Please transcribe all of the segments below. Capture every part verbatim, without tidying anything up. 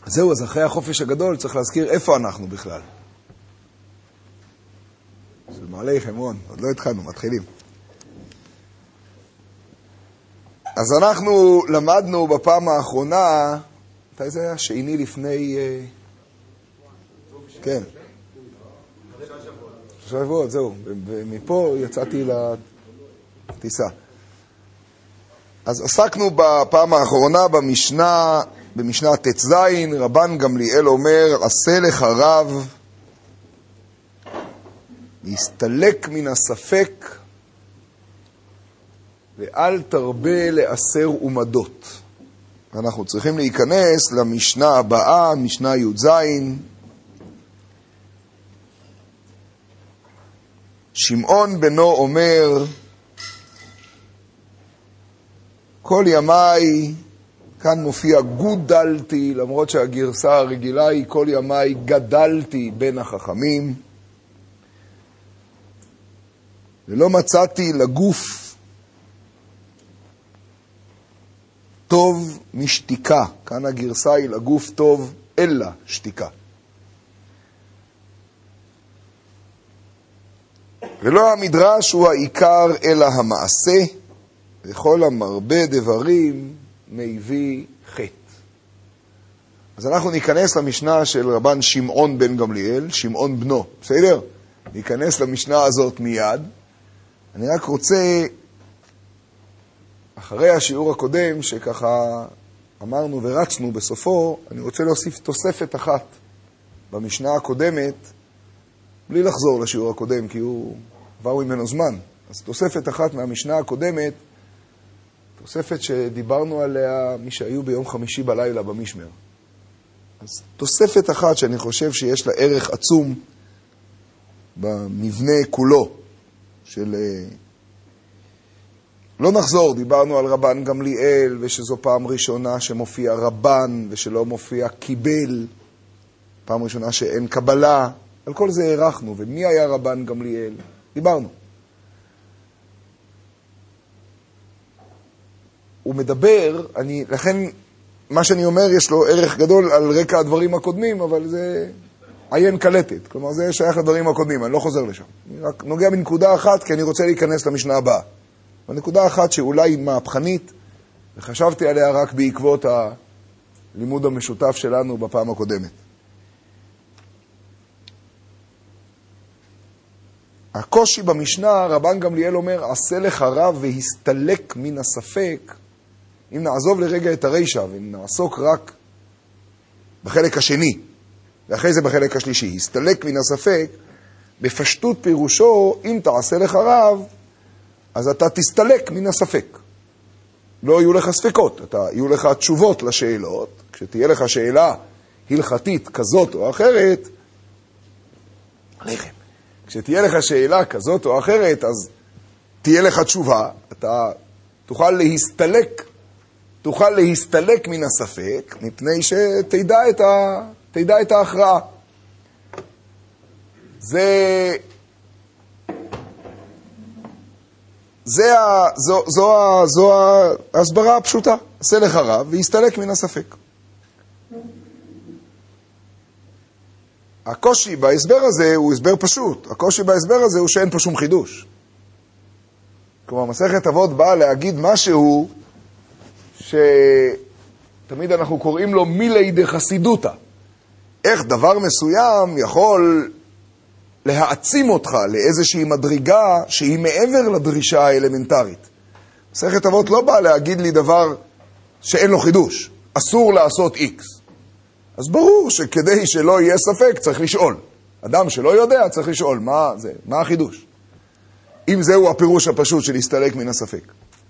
אז זהו, אז אחרי החופש הגדול צריך להזכיר איפה אנחנו בכלל. של מעלה חברון, עוד לא התחלנו, מתחילים. אז אנחנו למדנו בפעם האחרונה, מתי זה היה? שני לפני... כן. שלושה שבועות, זהו. ומפה יצאתי לטיסה. אז עסקנו בפעם האחרונה במשנה, במשנה תצ, רבן גמליאל אומר, עשה לך רב, להסתלק מן הספק, ואל תרבה לעשר ומדות. אנחנו צריכים להיכנס למשנה הבאה, משנה י"ז. שמעון בנו אומר, כל ימיי, כאן מופיע גודלתי, למרות שהגרסה הרגילה היא כל ימיי גדלתי בין החכמים, ולא מצאתי לגוף טוב משתיקה. כאן הגרסה היא לגוף טוב אלא שתיקה. ולא המדרש הוא העיקר אלא המעשה, וכל המרבה דברים מביא חטא. אז אנחנו ניכנס למשנה של רבן שמעון בן גמליאל, שמעון בנו, בסדר? ניכנס למשנה הזאת מיד. אני רק רוצה, אחרי השיעור הקודם, שככה אמרנו ורצנו בסופו, אני רוצה להוסיף תוספת אחת במשנה הקודמת, בלי לחזור לשיעור הקודם, כי הוא עבר ממנו זמן. אז תוספת אחת מהמשנה הקודמת, תוספת שדיברנו עליה מי שהיו ביום חמישי בלילה במשמר. אז תוספת אחת שאני חושב שיש לה ערך עצום במבנה כולו של... לא נחזור, דיברנו על רבן גמליאל, ושזו פעם ראשונה שמופיע רבן, ושלא מופיע קיבל, פעם ראשונה שאין קבלה, על כל זה הערכנו, ומי היה רבן גמליאל? דיברנו. הוא מדבר, אני, לכן מה שאני אומר יש לו ערך גדול על רקע הדברים הקודמים, אבל זה עיין קלטת, כלומר זה שייך לדברים הקודמים, אני לא חוזר לשם. אני רק נוגע בנקודה אחת, כי אני רוצה להיכנס למשנה הבאה. בנקודה אחת שאולי מהפכנית, וחשבתי עליה רק בעקבות הלימוד המשותף שלנו בפעם הקודמת. הקושי במשנה, רבן גמליאל אומר, עשה לך רב והסתלק מן הספק. אם נעזוב לרגע את הרישה ונעסוק רק בחלק השני, ואחרי זה בחלק השלישי, הסתלק מן הספק, בפשטות פירושו, אם תעשה לך רב, אז אתה תסתלק מן הספק. לא יהיו לך ספקות, אתה, יהיו לך תשובות לשאלות. כשתהיה לך שאלה הלכתית כזאת או אחרת, לחם. כשתהיה לך שאלה כזאת או אחרת, אז תהיה לך תשובה, אתה תוכל להסתלק, תוכל להסתלק מן הספק, מפני שתדע את, ה, תדע את ההכרעה. זה, זה ה, זו, זו, זו, זו ההסברה הפשוטה. עשה לך רב והסתלק מן הספק. הקושי בהסבר הזה הוא הסבר פשוט. הקושי בהסבר הזה הוא שאין פה שום חידוש. כלומר, מסכת אבות באה להגיד משהו שתמיד אנחנו קוראים לו מילי דחסידותא. איך דבר מסוים יכול להעצים אותך לאיזושהי מדרגה שהיא מעבר לדרישה האלמנטרית. מסכת אבות לא באה להגיד לי דבר שאין לו חידוש. אסור לעשות איקס. אז ברור שכדי שלא יהיה ספק צריך לשאול. אדם שלא יודע צריך לשאול מה זה, מה החידוש. אם זהו הפירוש הפשוט של להסתלק מן הספק.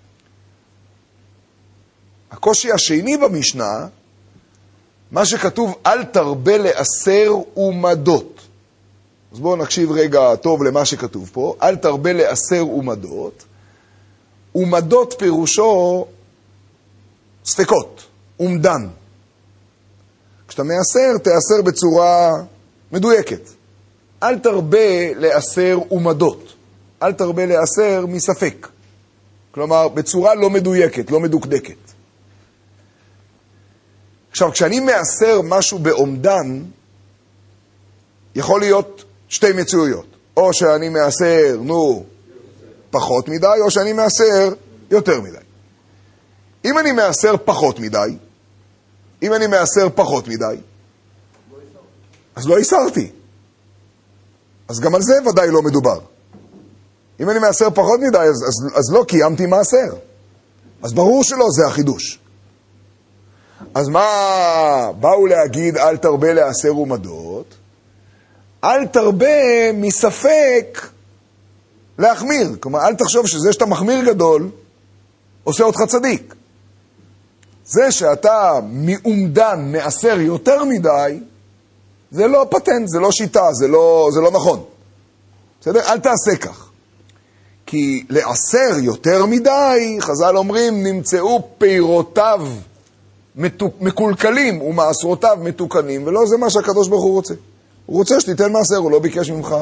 הקושי השני במשנה, מה שכתוב אל תרבה לעשר ומדות. אז בואו נקשיב רגע טוב למה שכתוב פה. אל תרבה לעשר ומדות. ומדות פירושו ספקות, אומדן. כשאתה מאסר, תאסר בצורה מדויקת. אל תרבה לאסר ומדות. אל תרבה לאסר מספק. כלומר, בצורה לא מדויקת, לא מדוקדקת. עכשיו, כשאני מאסר משהו בעומדן, יכול להיות שתי מציאויות. או שאני מאסר, נו, פחות מדי, או שאני מאסר יותר מדי. אם אני מאסר פחות מדי, אם אני מאסר פחות מדי, אז לא איסרתי. אז גם על זה ודאי לא מדובר. אם אני מאסר פחות מדי, אז, אז, אז לא קיימתי מאסר. אז ברור שלא, זה החידוש. אז מה באו להגיד אל תרבה לאסר ומדות? אל תרבה מספק להחמיר. כלומר, אל תחשוב שזה שאתה מחמיר גדול, עושה אותך צדיק. זה שאתה מעומדן מאסר יותר מדי, זה לא פטנט, זה לא שיטה, זה לא, זה לא נכון. בסדר? אל תעשה כך. כי לאסר יותר מדי, חז"ל אומרים, נמצאו פירותיו מקולקלים ומעשרותיו מתוקנים, ולא זה מה שהקדוש ברוך הוא רוצה. הוא רוצה שתיתן מעשר, הוא לא ביקש ממך.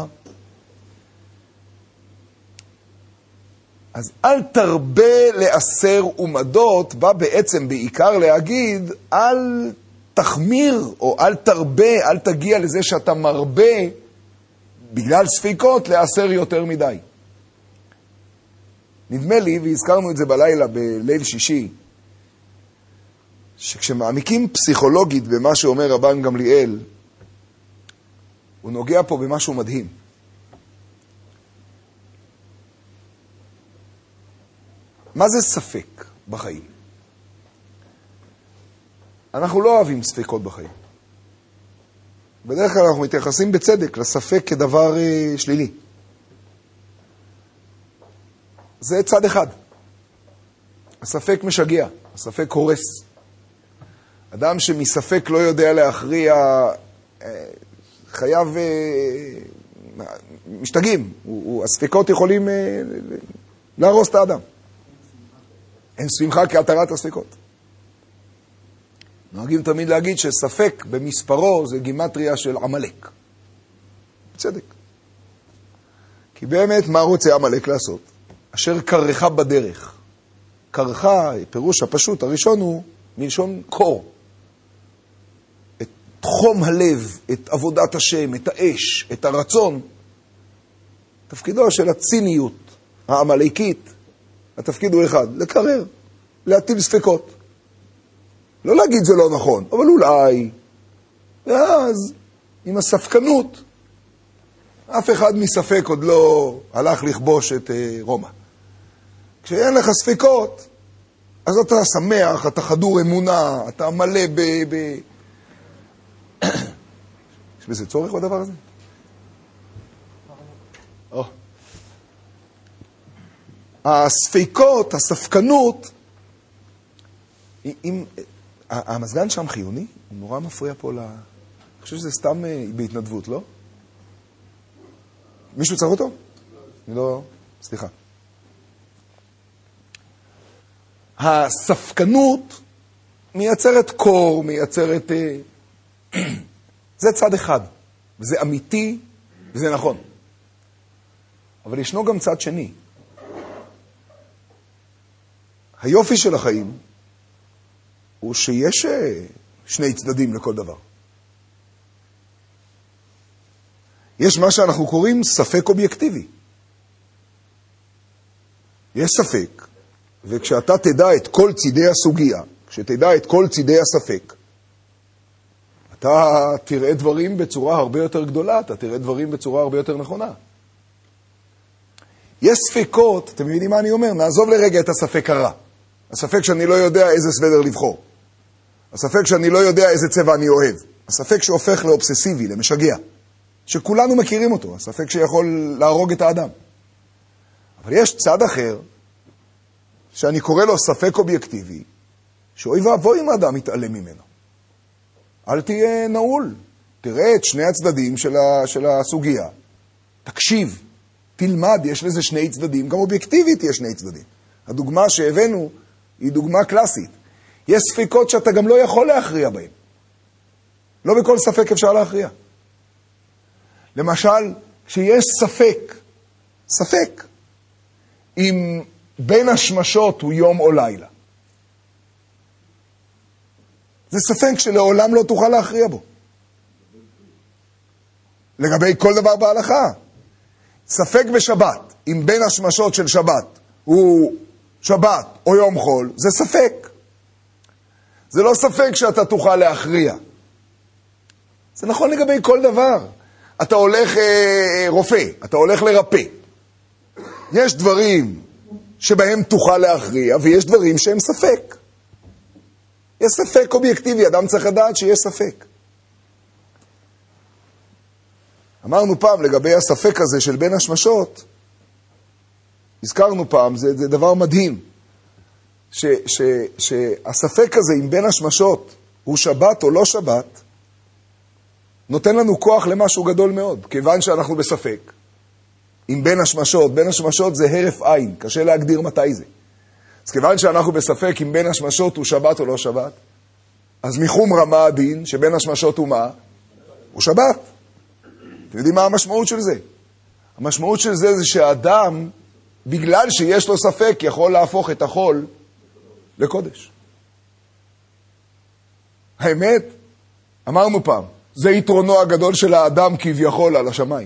אז אל תרבה לאסר ומדות, בא בעצם בעיקר להגיד, אל תחמיר, או אל תרבה, אל תגיע לזה שאתה מרבה, בגלל ספיקות, לאסר יותר מדי. נדמה לי, והזכרנו את זה בלילה, בליל שישי, שכשמעמיקים פסיכולוגית במה שאומר רבן גמליאל, הוא נוגע פה במשהו מדהים. מה זה ספק בחיים? אנחנו לא אוהבים ספקות בחיים. בדרך כלל אנחנו מתייחסים בצדק לספק כדבר אה, שלילי. זה צד אחד. הספק משגע, הספק הורס. אדם שמספק לא יודע להכריע, אה, חייב, אה, משתגעים. הוא, הוא, הספקות יכולים אה, להרוס את האדם. אין שמחה כהתרת הספקות. נוהגים תמיד להגיד שספק במספרו זה גימטריה של עמלק. בצדק. כי באמת מה רוצה עמלק לעשות? אשר קרחה בדרך. קרחה, פירוש הפשוט, הראשון הוא מלשון קור. את חום הלב, את עבודת השם, את האש, את הרצון. תפקידו של הציניות העמלקית, התפקיד הוא אחד, לקרר, להטיל ספקות. לא להגיד זה לא נכון, אבל אולי. ואז, עם הספקנות, אף אחד מספק עוד לא הלך לכבוש את רומא. כשאין לך ספקות, אז אתה שמח, אתה חדור אמונה, אתה מלא ב... ב... יש בזה צורך בדבר הזה? או. הספקות, הספקנות, אם... המזגן שם חיוני? הוא נורא מפריע פה ל... אני חושב שזה סתם בהתנדבות, לא? מישהו צריך אותו? אני לא... סליחה. הספקנות מייצרת קור, מייצרת... זה צד אחד. וזה אמיתי, וזה נכון. אבל ישנו גם צד שני. היופי של החיים הוא שיש שני צדדים לכל דבר. יש מה שאנחנו קוראים ספק אובייקטיבי. יש ספק, וכשאתה תדע את כל צידי הסוגיה, כשתדע את כל צידי הספק, אתה תראה דברים בצורה הרבה יותר גדולה, אתה תראה דברים בצורה הרבה יותר נכונה. יש ספקות, אתם מבינים מה אני אומר? נעזוב לרגע את הספק הרע. הספק שאני לא יודע איזה סוודר לבחור. הספק שאני לא יודע איזה צבע אני אוהב. הספק שהופך לאובססיבי, למשגע. שכולנו מכירים אותו. הספק שיכול להרוג את האדם. אבל יש צד אחר, שאני קורא לו ספק אובייקטיבי, שאוי ואבוי אם האדם מתעלם ממנו. אל תהיה נעול. תראה את שני הצדדים של, ה, של הסוגיה. תקשיב. תלמד, יש לזה שני צדדים. גם אובייקטיבית יש שני צדדים. הדוגמה שהבאנו היא דוגמה קלאסית. יש ספקות שאתה גם לא יכול להכריע בהן. לא בכל ספק אפשר להכריע. למשל, כשיש ספק, ספק, אם בין השמשות הוא יום או לילה. זה ספק שלעולם לא תוכל להכריע בו. לגבי כל דבר בהלכה. ספק בשבת, אם בין השמשות של שבת הוא שבת או יום חול, זה ספק. זה לא ספק שאתה תוכל להכריע. זה נכון לגבי כל דבר. אתה הולך אה, רופא, אתה הולך לרפא. יש דברים שבהם תוכל להכריע, ויש דברים שהם ספק. יש ספק אובייקטיבי, אדם צריך לדעת שיש ספק. אמרנו פעם לגבי הספק הזה של בין השמשות, הזכרנו פעם, זה, זה דבר מדהים, ש, ש, שהספק הזה עם בין השמשות הוא שבת או לא שבת, נותן לנו כוח למשהו גדול מאוד, כיוון שאנחנו בספק. עם בין השמשות, בין השמשות זה הרף עין, קשה להגדיר מתי זה. אז כיוון שאנחנו בספק אם בין השמשות הוא שבת או לא שבת, אז מחומרה מה הדין שבין השמשות הוא מה? הוא שבת. אתם יודעים מה המשמעות של זה? המשמעות של זה זה שהאדם, בגלל שיש לו ספק, יכול להפוך את החול לקודש. האמת, אמרנו פעם, זה יתרונו הגדול של האדם כביכול על השמיים.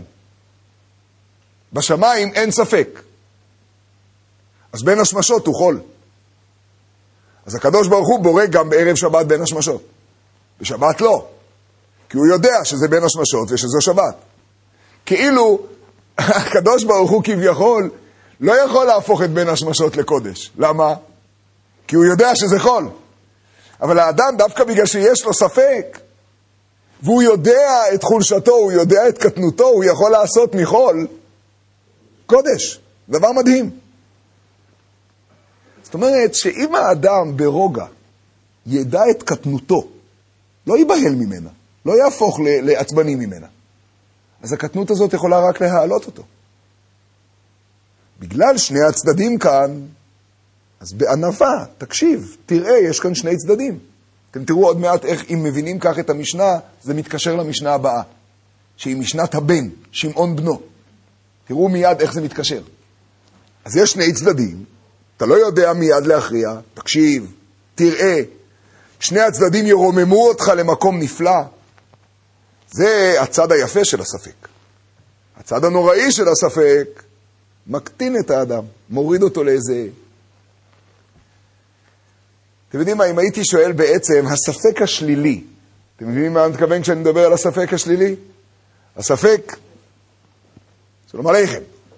בשמיים אין ספק. אז בין השמשות הוא חול. אז הקדוש ברוך הוא בורא גם בערב שבת בין השמשות. בשבת לא. כי הוא יודע שזה בין השמשות ושזו שבת. כאילו הקדוש ברוך הוא כביכול לא יכול להפוך את בין השמשות לקודש. למה? כי הוא יודע שזה חול. אבל האדם דווקא בגלל שיש לו ספק, והוא יודע את חולשתו, הוא יודע את קטנותו, הוא יכול לעשות מחול קודש. דבר מדהים. זאת אומרת שאם האדם ברוגע ידע את קטנותו, לא ייבהל ממנה, לא יהפוך לעצבני ממנה, אז הקטנות הזאת יכולה רק להעלות אותו. בגלל שני הצדדים כאן, אז בענווה, תקשיב, תראה, יש כאן שני צדדים. אתם תראו עוד מעט איך, אם מבינים כך את המשנה, זה מתקשר למשנה הבאה, שהיא משנת הבן, שמעון בנו. תראו מיד איך זה מתקשר. אז יש שני צדדים, אתה לא יודע מיד להכריע, תקשיב, תראה, שני הצדדים ירוממו אותך למקום נפלא. זה הצד היפה של הספק. הצד הנוראי של הספק מקטין את האדם, מוריד אותו לאיזה... אתם יודעים מה, אם הייתי שואל בעצם, הספק השלילי, אתם מבינים מה אני מתכוון כשאני מדבר על הספק השלילי? הספק, שלום עליכם,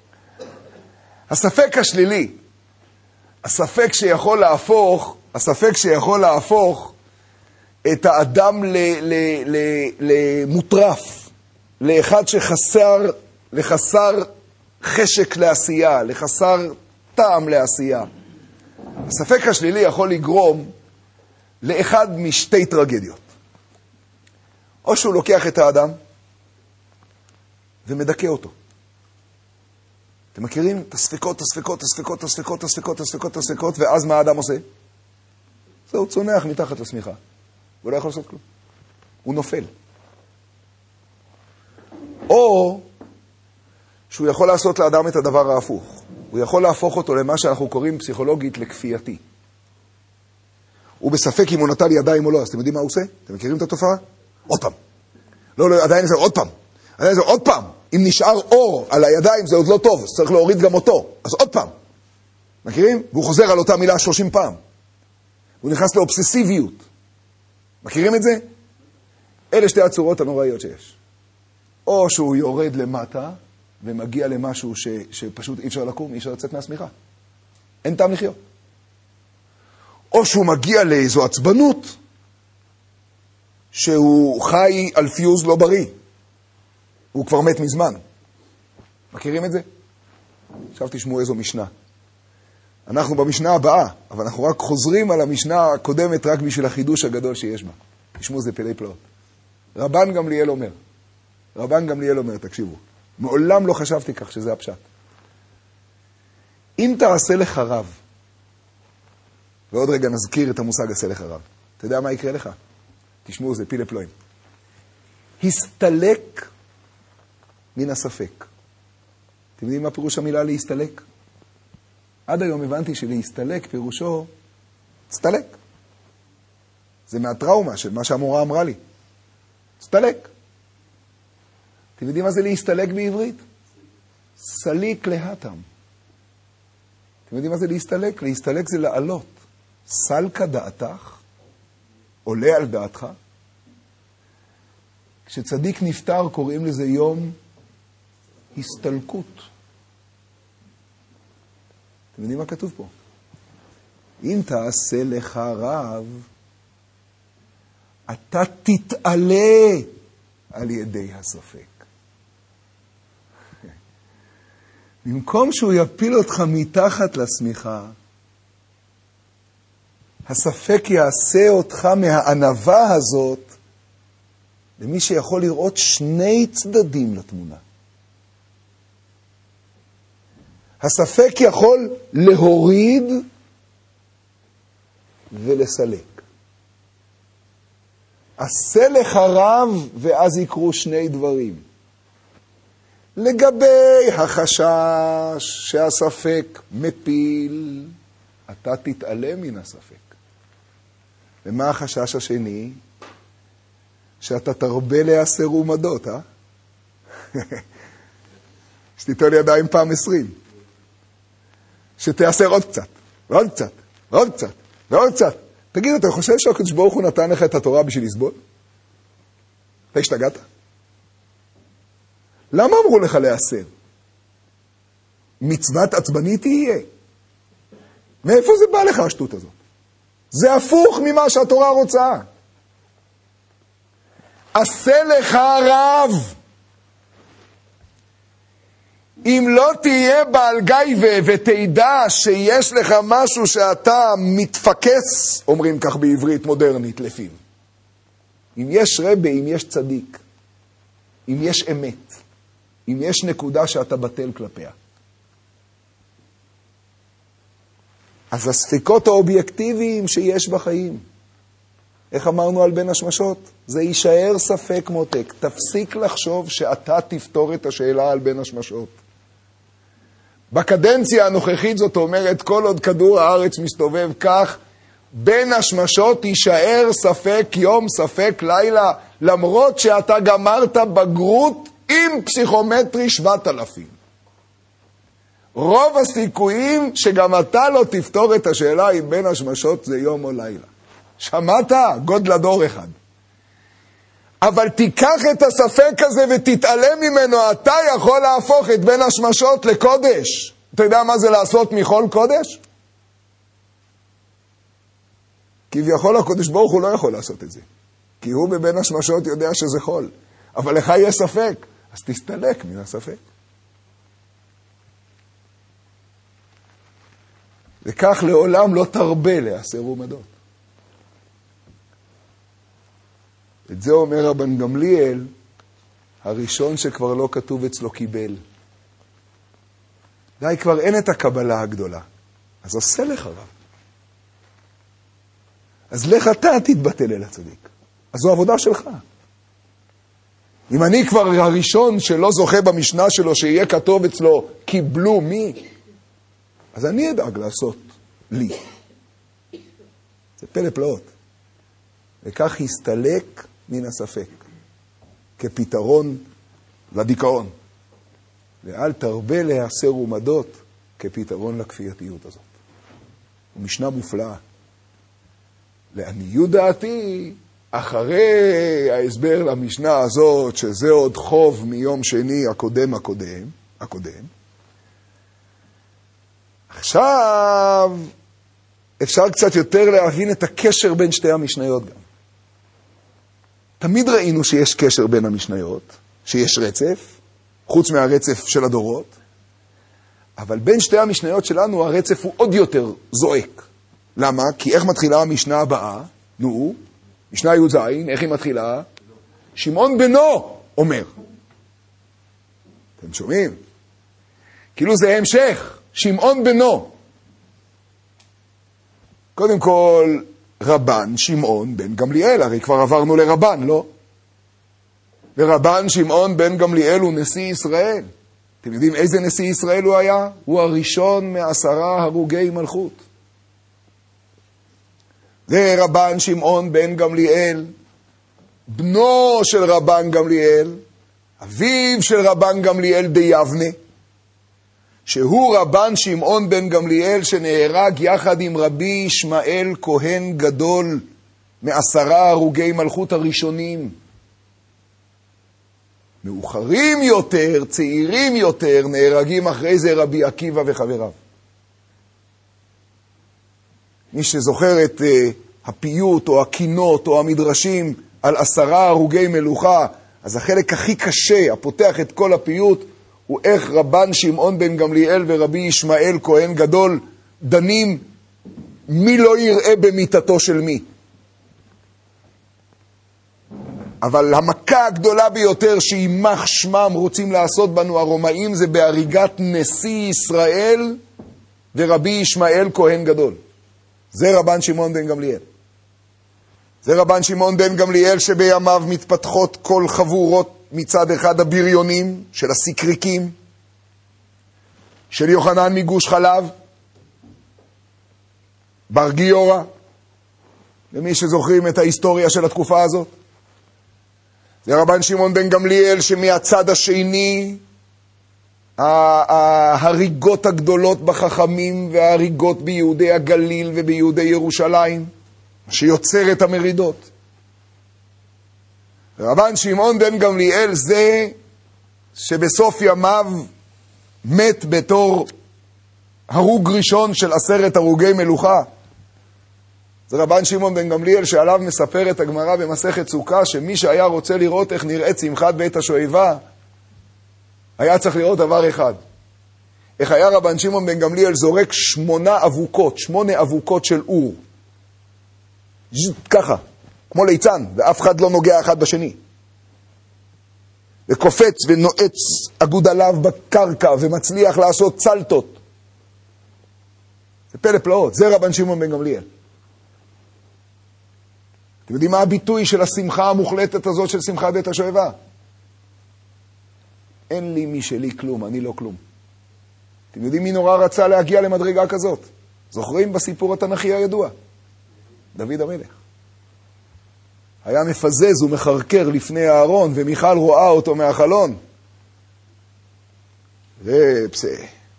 הספק השלילי, הספק שיכול להפוך, הספק שיכול להפוך את האדם ל, ל, ל, למוטרף, לאחד שחסר, לחסר חשק לעשייה, לחסר טעם לעשייה. הספק השלילי יכול לגרום לאחד משתי טרגדיות. או שהוא לוקח את האדם ומדכא אותו. אתם מכירים? את הספקות, הספקות, הספקות, הספקות, הספקות, הספקות, הספקות, ואז מה האדם עושה? זהו, צונח מתחת לשמיכה. הוא לא יכול לעשות כלום. הוא נופל. או שהוא יכול לעשות לאדם את הדבר ההפוך. הוא יכול להפוך אותו למה שאנחנו קוראים פסיכולוגית לכפייתי. הוא בספק אם הוא נטל ידיים או לא, אז אתם יודעים מה הוא עושה? אתם מכירים את התופעה? עוד פעם. לא, לא, עדיין זה עוד פעם. עדיין זה עוד פעם. אם נשאר אור על הידיים זה עוד לא טוב, אז צריך להוריד גם אותו. אז עוד פעם. מכירים? והוא חוזר על אותה מילה שלושים פעם. הוא נכנס לאובססיביות. מכירים את זה? אלה שתי הצורות הנוראיות שיש. או שהוא יורד למטה, ומגיע למשהו ש, שפשוט אי אפשר לקום, אי אפשר לצאת מהסמיכה. אין טעם לחיות. או שהוא מגיע לאיזו עצבנות, שהוא חי על פיוז לא בריא. הוא כבר מת מזמן. מכירים את זה? עכשיו תשמעו איזו משנה. אנחנו במשנה הבאה, אבל אנחנו רק חוזרים על המשנה הקודמת רק בשביל החידוש הגדול שיש בה. תשמעו, זה פלאי פלאות. רבן גמליאל אומר, רבן גמליאל אומר, תקשיבו, מעולם לא חשבתי כך שזה הפשט. אם תעשה לך רב, ועוד רגע נזכיר את המושג עשה לך רב, אתה יודע מה יקרה לך? תשמעו, זה פילי פלואים. הסתלק מן הספק. אתם יודעים מה פירוש המילה להסתלק? עד היום הבנתי שלהסתלק פירושו, הסתלק. זה מהטראומה של מה שהמורה אמרה לי. הסתלק. אתם יודעים מה זה להסתלק בעברית? סליק להתם. אתם יודעים מה זה להסתלק? להסתלק זה לעלות. סלקה דעתך, עולה על דעתך. כשצדיק נפטר קוראים לזה יום הסתלקות. אתם יודעים מה כתוב פה? אם תעשה לך רב, אתה תתעלה על ידי הספק. במקום שהוא יפיל אותך מתחת לשמיכה, הספק יעשה אותך מהענבה הזאת למי שיכול לראות שני צדדים לתמונה. הספק יכול להוריד ולסלק. עשה לך רב ואז יקרו שני דברים. לגבי החשש שהספק מפיל, אתה תתעלם מן הספק. ומה החשש השני? שאתה תרבה להסר ומדות, אה? שתיתן לי ידיים פעם עשרים. שתיאסר עוד קצת, ועוד קצת, ועוד קצת, ועוד קצת. תגיד, אתה חושב שהקדוש ברוך הוא נתן לך את התורה בשביל לסבול? אתה השתגעת? למה אמרו לך להיאסר? מצוות עצבנית תהיה. מאיפה זה בא לך השטות הזאת? זה הפוך ממה שהתורה רוצה. עשה לך רב. אם לא תהיה בעל גייבה ותדע שיש לך משהו שאתה מתפקס, אומרים כך בעברית מודרנית לפיו. אם יש רבי, אם יש צדיק, אם יש אמת, אם יש נקודה שאתה בטל כלפיה. אז הספקות האובייקטיביים שיש בחיים, איך אמרנו על בין השמשות? זה יישאר ספק מותק. תפסיק לחשוב שאתה תפתור את השאלה על בין השמשות. בקדנציה הנוכחית זאת אומרת, כל עוד כדור הארץ מסתובב כך, בין השמשות יישאר ספק יום, ספק לילה, למרות שאתה גמרת בגרות עם פסיכומטרי שבעת אלפים. רוב הסיכויים שגם אתה לא תפתור את השאלה אם בין השמשות זה יום או לילה. שמעת? גודל הדור אחד. אבל תיקח את הספק הזה ותתעלם ממנו, אתה יכול להפוך את בין השמשות לקודש. אתה יודע מה זה לעשות מחול קודש? כביכול הקודש ברוך הוא לא יכול לעשות את זה. כי הוא בבין השמשות יודע שזה חול. אבל לך יש ספק, אז תסתלק מן הספק. וכך לעולם לא תרבה להסר ומדות. את זה אומר רבן גמליאל, הראשון שכבר לא כתוב אצלו קיבל. די, כבר אין את הקבלה הגדולה. אז עשה לך רב. אז לך אתה תתבטל אל הצדיק. אז זו עבודה שלך. אם אני כבר הראשון שלא זוכה במשנה שלו שיהיה כתוב אצלו קיבלו מי, אז אני אדאג לעשות לי. זה פלא פלאות. וכך הסתלק מן הספק, כפתרון לדיכאון. ואל תרבה להסר ומדות כפתרון לכפייתיות הזאת. ומשנה מופלאה. לעניות דעתי, אחרי ההסבר למשנה הזאת, שזה עוד חוב מיום שני הקודם הקודם, הקודם, עכשיו אפשר קצת יותר להבין את הקשר בין שתי המשניות גם. תמיד ראינו שיש קשר בין המשניות, שיש רצף, חוץ מהרצף של הדורות, אבל בין שתי המשניות שלנו הרצף הוא עוד יותר זועק. למה? כי איך מתחילה המשנה הבאה? נו, משנה י' ז', איך היא מתחילה? שמעון בנו אומר. אתם שומעים? כאילו זה המשך, שמעון בנו. קודם כל, רבן שמעון בן גמליאל, הרי כבר עברנו לרבן, לא? ורבן שמעון בן גמליאל הוא נשיא ישראל. אתם יודעים איזה נשיא ישראל הוא היה? הוא הראשון מעשרה הרוגי מלכות. זה רבן שמעון בן גמליאל, בנו של רבן גמליאל, אביו של רבן גמליאל די יבנה, שהוא רבן שמעון בן גמליאל שנהרג יחד עם רבי ישמעאל כהן גדול, מעשרה הרוגי מלכות הראשונים. מאוחרים יותר, צעירים יותר, נהרגים אחרי זה רבי עקיבא וחבריו. מי שזוכר את uh, הפיוט או הקינות או המדרשים על עשרה הרוגי מלוכה, אז החלק הכי קשה, הפותח את כל הפיוט, הוא איך רבן שמעון בן גמליאל ורבי ישמעאל כהן גדול דנים מי לא יראה במיטתו של מי. אבל המכה הגדולה ביותר שימח שמם רוצים לעשות בנו הרומאים זה בהריגת נשיא ישראל ורבי ישמעאל כהן גדול. זה רבן שמעון בן גמליאל. זה רבן שמעון בן גמליאל שבימיו מתפתחות כל חבורות מצד אחד הבריונים של הסיקריקים, של יוחנן מגוש חלב, בר גיורא, למי שזוכרים את ההיסטוריה של התקופה הזאת. זה רבן שמעון בן גמליאל שמהצד השני ההריגות הגדולות בחכמים וההריגות ביהודי הגליל וביהודי ירושלים, שיוצר את המרידות. רבן שמעון בן גמליאל זה שבסוף ימיו מת בתור הרוג ראשון של עשרת הרוגי מלוכה. זה רבן שמעון בן גמליאל שעליו מספרת הגמרא במסכת סוכה שמי שהיה רוצה לראות איך נראית שמחת בית השואבה היה צריך לראות דבר אחד. איך היה רבן שמעון בן גמליאל זורק שמונה אבוקות, שמונה אבוקות של אור. ככה, כמו ליצן, ואף אחד לא נוגע אחד בשני. וקופץ ונועץ אגוד עליו בקרקע ומצליח לעשות צלטות. זה פלא פלאות, זה רבן שמעון בן גמליאל. אתם יודעים מה הביטוי של השמחה המוחלטת הזאת של שמחת בית השואבה? אין לי משלי כלום, אני לא כלום. אתם יודעים מי נורא רצה להגיע למדרגה כזאת? זוכרים בסיפור התנ"כי הידוע? דוד המלך. היה מפזז ומחרקר לפני הארון, ומיכל רואה אותו מהחלון. ופסה.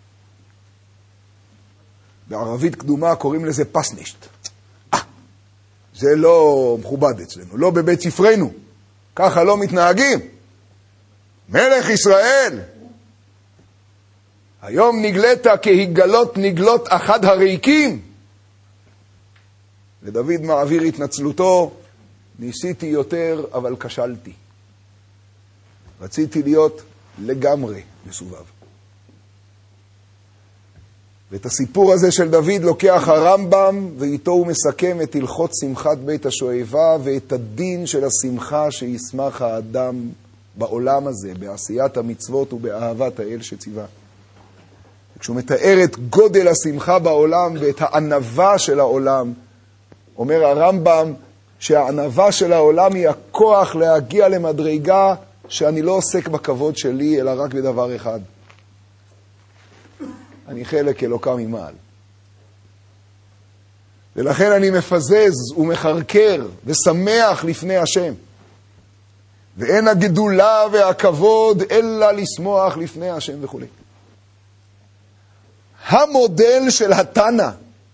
בערבית קדומה קוראים לזה פסנישט. אה, זה לא מכובד אצלנו, לא בבית ספרנו. ככה לא מתנהגים. מלך ישראל, היום נגלת כהגלות נגלות אחד הריקים. ודוד מעביר התנצלותו, ניסיתי יותר, אבל כשלתי. רציתי להיות לגמרי מסובב. ואת הסיפור הזה של דוד לוקח הרמב"ם, ואיתו הוא מסכם את הלכות שמחת בית השואבה, ואת הדין של השמחה שישמח האדם בעולם הזה, בעשיית המצוות ובאהבת האל שציווה. כשהוא מתאר את גודל השמחה בעולם ואת הענווה של העולם, אומר הרמב"ם שהענווה של העולם היא הכוח להגיע למדרגה שאני לא עוסק בכבוד שלי, אלא רק בדבר אחד. אני חלק אלוקה ממעל. ולכן אני מפזז ומחרקר ושמח לפני השם. ואין הגדולה והכבוד אלא לשמוח לפני השם וכו'. המודל של התנא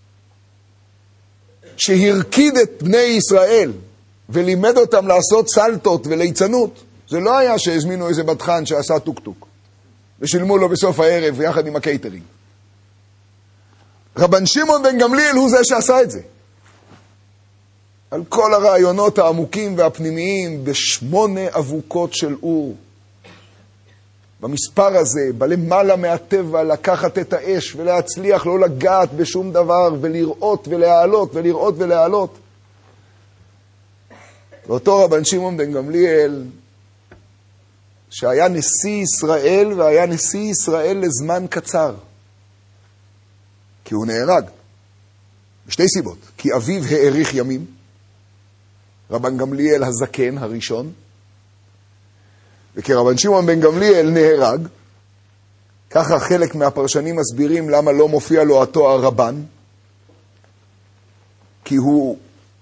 שהרקיד את בני ישראל ולימד אותם לעשות סלטות וליצנות, זה לא היה שהזמינו איזה בטחן שעשה טוק טוק ושילמו לו בסוף הערב יחד עם הקייטרינג. רבן שמעון בן גמליאל הוא זה שעשה את זה. על כל הרעיונות העמוקים והפנימיים בשמונה אבוקות של אור. במספר הזה, בלמעלה מהטבע, לקחת את האש ולהצליח לא לגעת בשום דבר ולראות ולהעלות ולראות ולהעלות. ואותו רבן שמעון בן גמליאל, שהיה נשיא ישראל והיה נשיא ישראל לזמן קצר. כי הוא נהרג. בשתי סיבות. כי אביו האריך ימים, רבן גמליאל הזקן הראשון, וכי רבן שמעון בן גמליאל נהרג. ככה חלק מהפרשנים מסבירים למה לא מופיע לו התואר רבן, כי הוא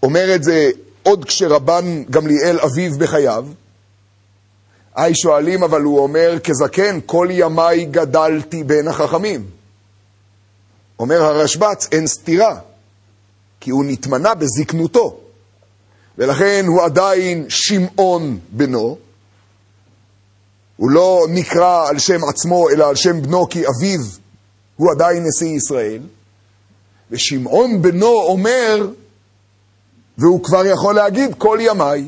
אומר את זה עוד כשרבן גמליאל אביו בחייו. היי שואלים, אבל הוא אומר כזקן, כל ימי גדלתי בין החכמים. אומר הרשב"ץ, אין סתירה, כי הוא נתמנה בזקנותו, ולכן הוא עדיין שמעון בנו. הוא לא נקרא על שם עצמו, אלא על שם בנו, כי אביו הוא עדיין נשיא ישראל. ושמעון בנו אומר, והוא כבר יכול להגיד, כל ימי.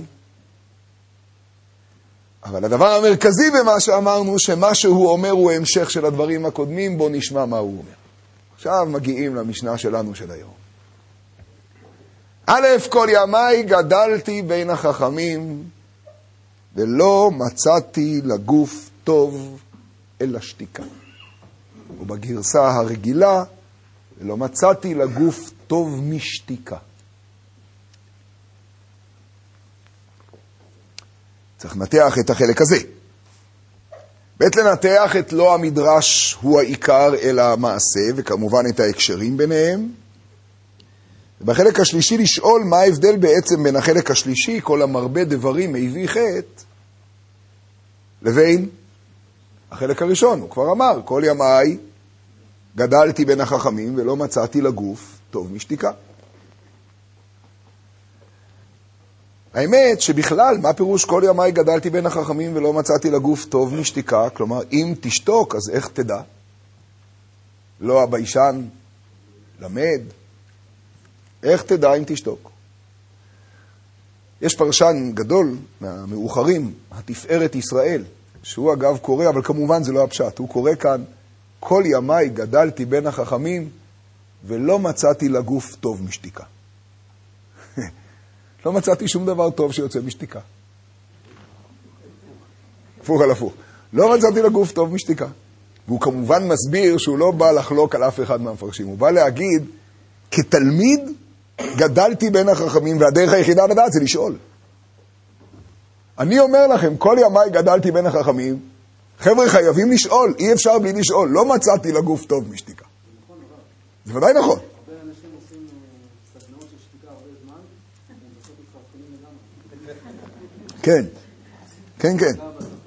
אבל הדבר המרכזי במה שאמרנו, שמה שהוא אומר הוא המשך של הדברים הקודמים, בוא נשמע מה הוא אומר. עכשיו מגיעים למשנה שלנו של היום. א', כל ימי גדלתי בין החכמים, ולא מצאתי לגוף טוב אלא שתיקה. ובגרסה הרגילה, ולא מצאתי לגוף טוב משתיקה. צריך לנתח את החלק הזה. בית לנתח את לא המדרש הוא העיקר אלא המעשה, וכמובן את ההקשרים ביניהם. ובחלק השלישי לשאול מה ההבדל בעצם בין החלק השלישי, כל המרבה דברים מביא חטא, לבין החלק הראשון. הוא כבר אמר, כל ימי גדלתי בין החכמים ולא מצאתי לגוף טוב משתיקה. האמת שבכלל, מה פירוש כל ימי גדלתי בין החכמים ולא מצאתי לגוף טוב משתיקה? כלומר, אם תשתוק, אז איך תדע? לא הביישן למד. איך תדע אם תשתוק? יש פרשן גדול מהמאוחרים, התפארת ישראל, שהוא אגב קורא, אבל כמובן זה לא הפשט, הוא קורא כאן, כל ימי גדלתי בין החכמים ולא מצאתי לגוף טוב משתיקה. לא מצאתי שום דבר טוב שיוצא משתיקה. הפוך על הפוך. לא מצאתי לגוף טוב משתיקה. והוא כמובן מסביר שהוא לא בא לחלוק על אף אחד מהמפרשים. הוא בא להגיד, כתלמיד גדלתי בין החכמים, והדרך היחידה לדעת זה לשאול. אני אומר לכם, כל ימי גדלתי בין החכמים, חבר'ה חייבים לשאול, אי אפשר בלי לשאול. לא מצאתי לגוף טוב משתיקה. זה ודאי נכון. כן, כן, כן.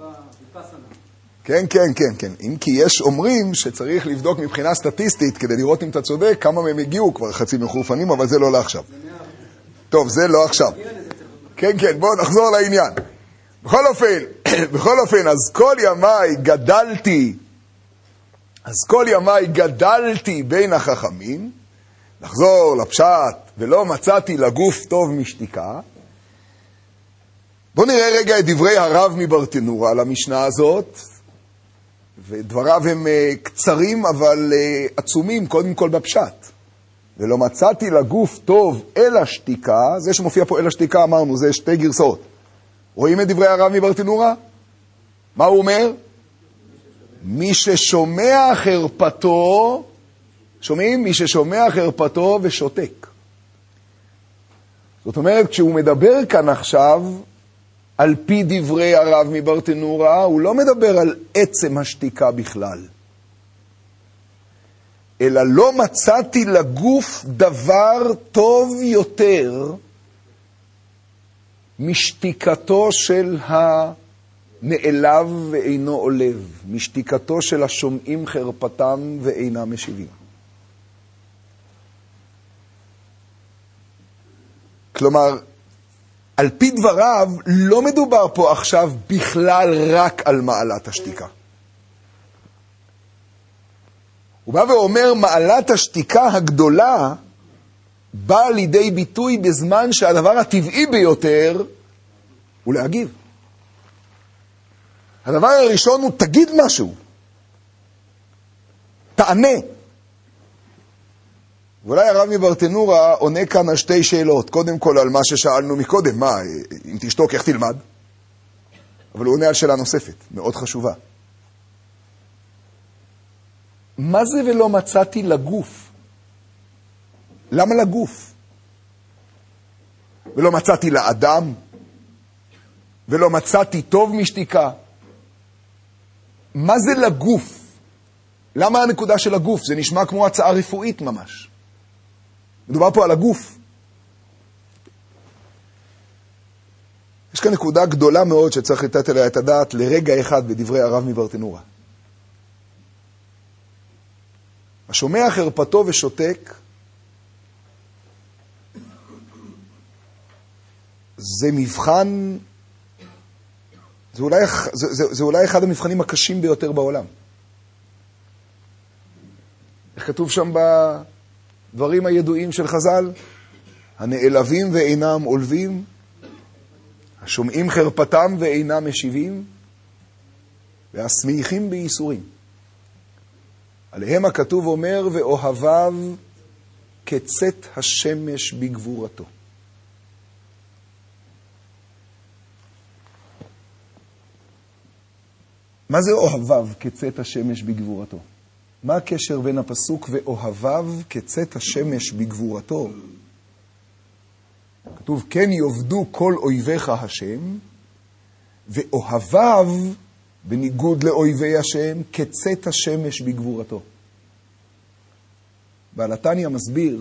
כן, כן, כן, כן. אם כי יש אומרים שצריך לבדוק מבחינה סטטיסטית, כדי לראות אם אתה צודק, כמה מהם הגיעו כבר חצי מחורפנים, אבל זה לא לעכשיו. טוב, זה לא עכשיו. כן, כן, בואו נחזור לעניין. בכל אופן, בכל אופן, אז כל ימי גדלתי, אז כל ימי גדלתי בין החכמים, לחזור לפשט, ולא מצאתי לגוף טוב משתיקה. בואו נראה רגע את דברי הרב מברטנורה על המשנה הזאת, ודבריו הם קצרים אבל עצומים, קודם כל בפשט. ולא מצאתי לגוף טוב אלא שתיקה, זה שמופיע פה אלא שתיקה אמרנו, זה שתי גרסאות. רואים את דברי הרב מברטנורה? מה הוא אומר? מי ששומע חרפתו, שומעים? מי ששומע חרפתו ושותק. זאת אומרת, כשהוא מדבר כאן עכשיו, על פי דברי הרב מברטנורה, הוא לא מדבר על עצם השתיקה בכלל. אלא לא מצאתי לגוף דבר טוב יותר משתיקתו של הנעלב ואינו עולב, משתיקתו של השומעים חרפתם ואינם משיבים. כלומר, על פי דבריו, לא מדובר פה עכשיו בכלל רק על מעלת השתיקה. הוא בא ואומר, מעלת השתיקה הגדולה באה לידי ביטוי בזמן שהדבר הטבעי ביותר הוא להגיב. הדבר הראשון הוא תגיד משהו. תענה. ואולי הרב מברטנורה עונה כאן על שתי שאלות. קודם כל על מה ששאלנו מקודם, מה, אם תשתוק איך תלמד? אבל הוא עונה על שאלה נוספת, מאוד חשובה. מה זה ולא מצאתי לגוף? למה לגוף? ולא מצאתי לאדם? ולא מצאתי טוב משתיקה? מה זה לגוף? למה הנקודה של הגוף? זה נשמע כמו הצעה רפואית ממש. מדובר פה על הגוף. יש כאן נקודה גדולה מאוד שצריך לתת אליה את הדעת לרגע אחד בדברי הרב מברטנורה. השומע חרפתו ושותק, זה מבחן, זה אולי, זה, זה, זה אולי אחד המבחנים הקשים ביותר בעולם. איך כתוב שם בדברים הידועים של חז"ל? הנעלבים ואינם עולבים, השומעים חרפתם ואינם משיבים, והשמחים בייסורים. עליהם הכתוב אומר, ואוהביו כצאת השמש בגבורתו. מה זה אוהביו כצאת השמש בגבורתו? מה הקשר בין הפסוק ואוהביו כצאת השמש בגבורתו? כתוב, כן יובדו כל אויביך השם, ואוהביו, בניגוד לאויבי השם, כצאת השמש בגבורתו. בעל התניא מסביר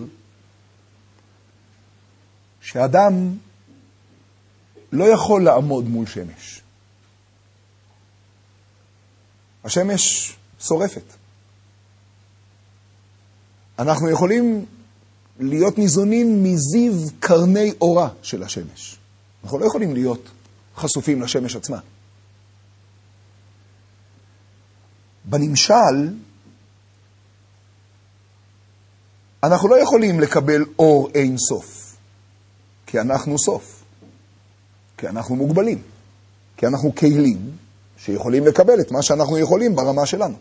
שאדם לא יכול לעמוד מול שמש. השמש שורפת. אנחנו יכולים להיות ניזונים מזיו קרני אורה של השמש. אנחנו לא יכולים להיות חשופים לשמש עצמה. בנמשל, אנחנו לא יכולים לקבל אור אין סוף, כי אנחנו סוף, כי אנחנו מוגבלים, כי אנחנו כלים שיכולים לקבל את מה שאנחנו יכולים ברמה שלנו.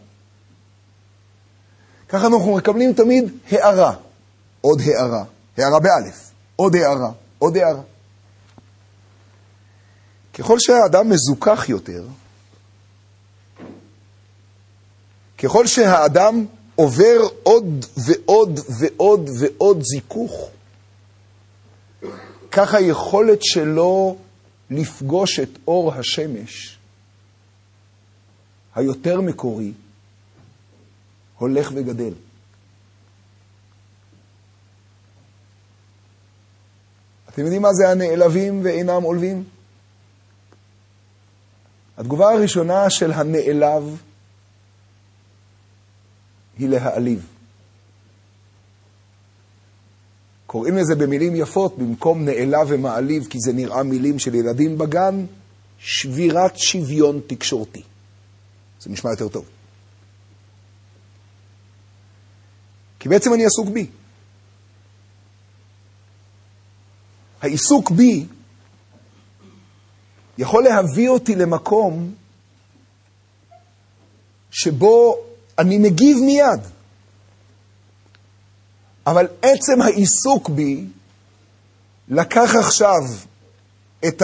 ככה אנחנו מקבלים תמיד הערה, עוד הערה, הערה באלף, עוד הערה, עוד הערה. ככל שהאדם מזוכח יותר, ככל שהאדם עובר עוד ועוד ועוד ועוד זיכוך, ככה היכולת שלו לפגוש את אור השמש היותר מקורי הולך וגדל. אתם יודעים מה זה הנעלבים ואינם עולבים? התגובה הראשונה של הנעלב היא להעליב. קוראים לזה במילים יפות, במקום נעלב ומעליב, כי זה נראה מילים של ילדים בגן, שבירת שוויון תקשורתי. זה נשמע יותר טוב. כי בעצם אני עסוק בי. העיסוק בי יכול להביא אותי למקום שבו אני מגיב מיד. אבל עצם העיסוק בי לקח עכשיו את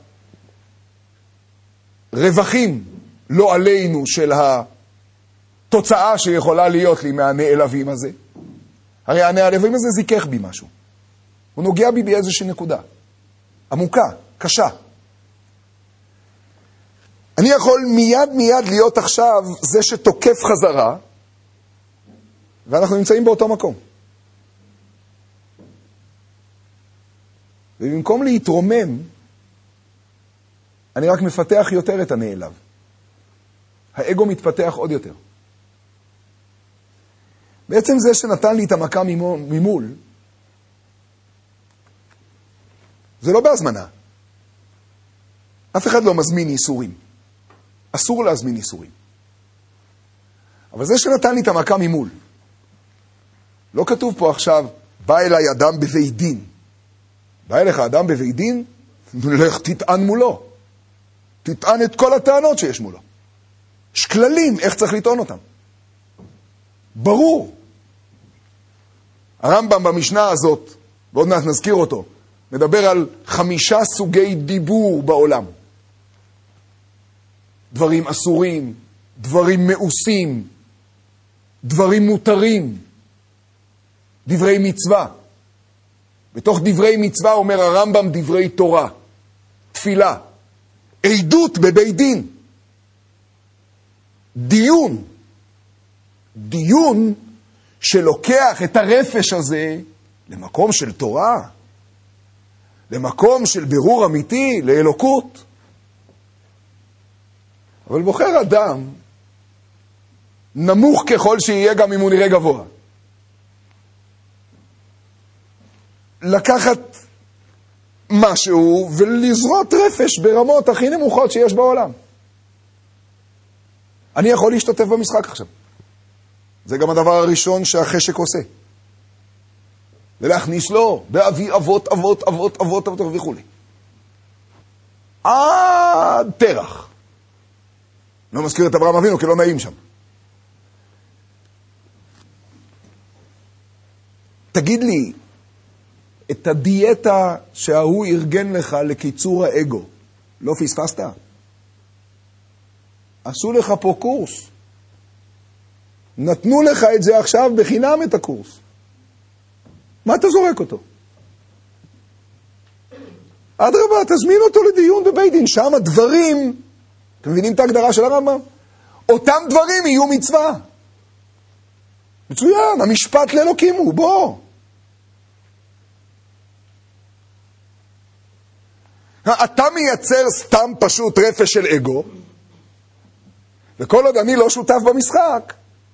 הרווחים לא עלינו של התוצאה שיכולה להיות לי מהנעלבים הזה. הרי הנעלבים הזה זיקח בי משהו. הוא נוגע בי באיזושהי נקודה. עמוקה, קשה. אני יכול מיד מיד להיות עכשיו זה שתוקף חזרה, ואנחנו נמצאים באותו מקום. ובמקום להתרומם, אני רק מפתח יותר את הנעלב. האגו מתפתח עוד יותר. בעצם זה שנתן לי את המכה ממול, זה לא בהזמנה. אף אחד לא מזמין ייסורים. אסור להזמין ייסורים. אבל זה שנתן לי את המכה ממול, לא כתוב פה עכשיו, בא אליי אדם בבית דין. בא אליך אדם בבית דין, לך תטען מולו. תטען את כל הטענות שיש מולו. יש כללים איך צריך לטעון אותם. ברור. הרמב"ם במשנה הזאת, ועוד מעט נזכיר אותו, מדבר על חמישה סוגי דיבור בעולם. דברים אסורים, דברים מאוסים, דברים מותרים, דברי מצווה. בתוך דברי מצווה אומר הרמב"ם דברי תורה, תפילה, עדות בבית דין, דיון, דיון שלוקח את הרפש הזה למקום של תורה. למקום של בירור אמיתי, לאלוקות. אבל בוחר אדם, נמוך ככל שיהיה גם אם הוא נראה גבוה, לקחת משהו ולזרות רפש ברמות הכי נמוכות שיש בעולם. אני יכול להשתתף במשחק עכשיו. זה גם הדבר הראשון שהחשק עושה. ולהכניס לו באבי אבות, אבות, אבות, אבות, אבות וכו'. עד פרח. לא מזכיר את אברהם אבינו, כי לא נעים שם. תגיד לי, את הדיאטה שההוא ארגן לך לקיצור האגו, לא פספסת? עשו לך פה קורס. נתנו לך את זה עכשיו בחינם את הקורס. מה אתה זורק אותו? אדרבה, תזמין אותו לדיון בבית דין. שם הדברים, אתם מבינים את ההגדרה של הרמב"ם? אותם דברים יהיו מצווה. מצוין, המשפט לאלוקים הוא, בוא. אתה מייצר סתם פשוט רפש של אגו, וכל עוד אני לא שותף במשחק,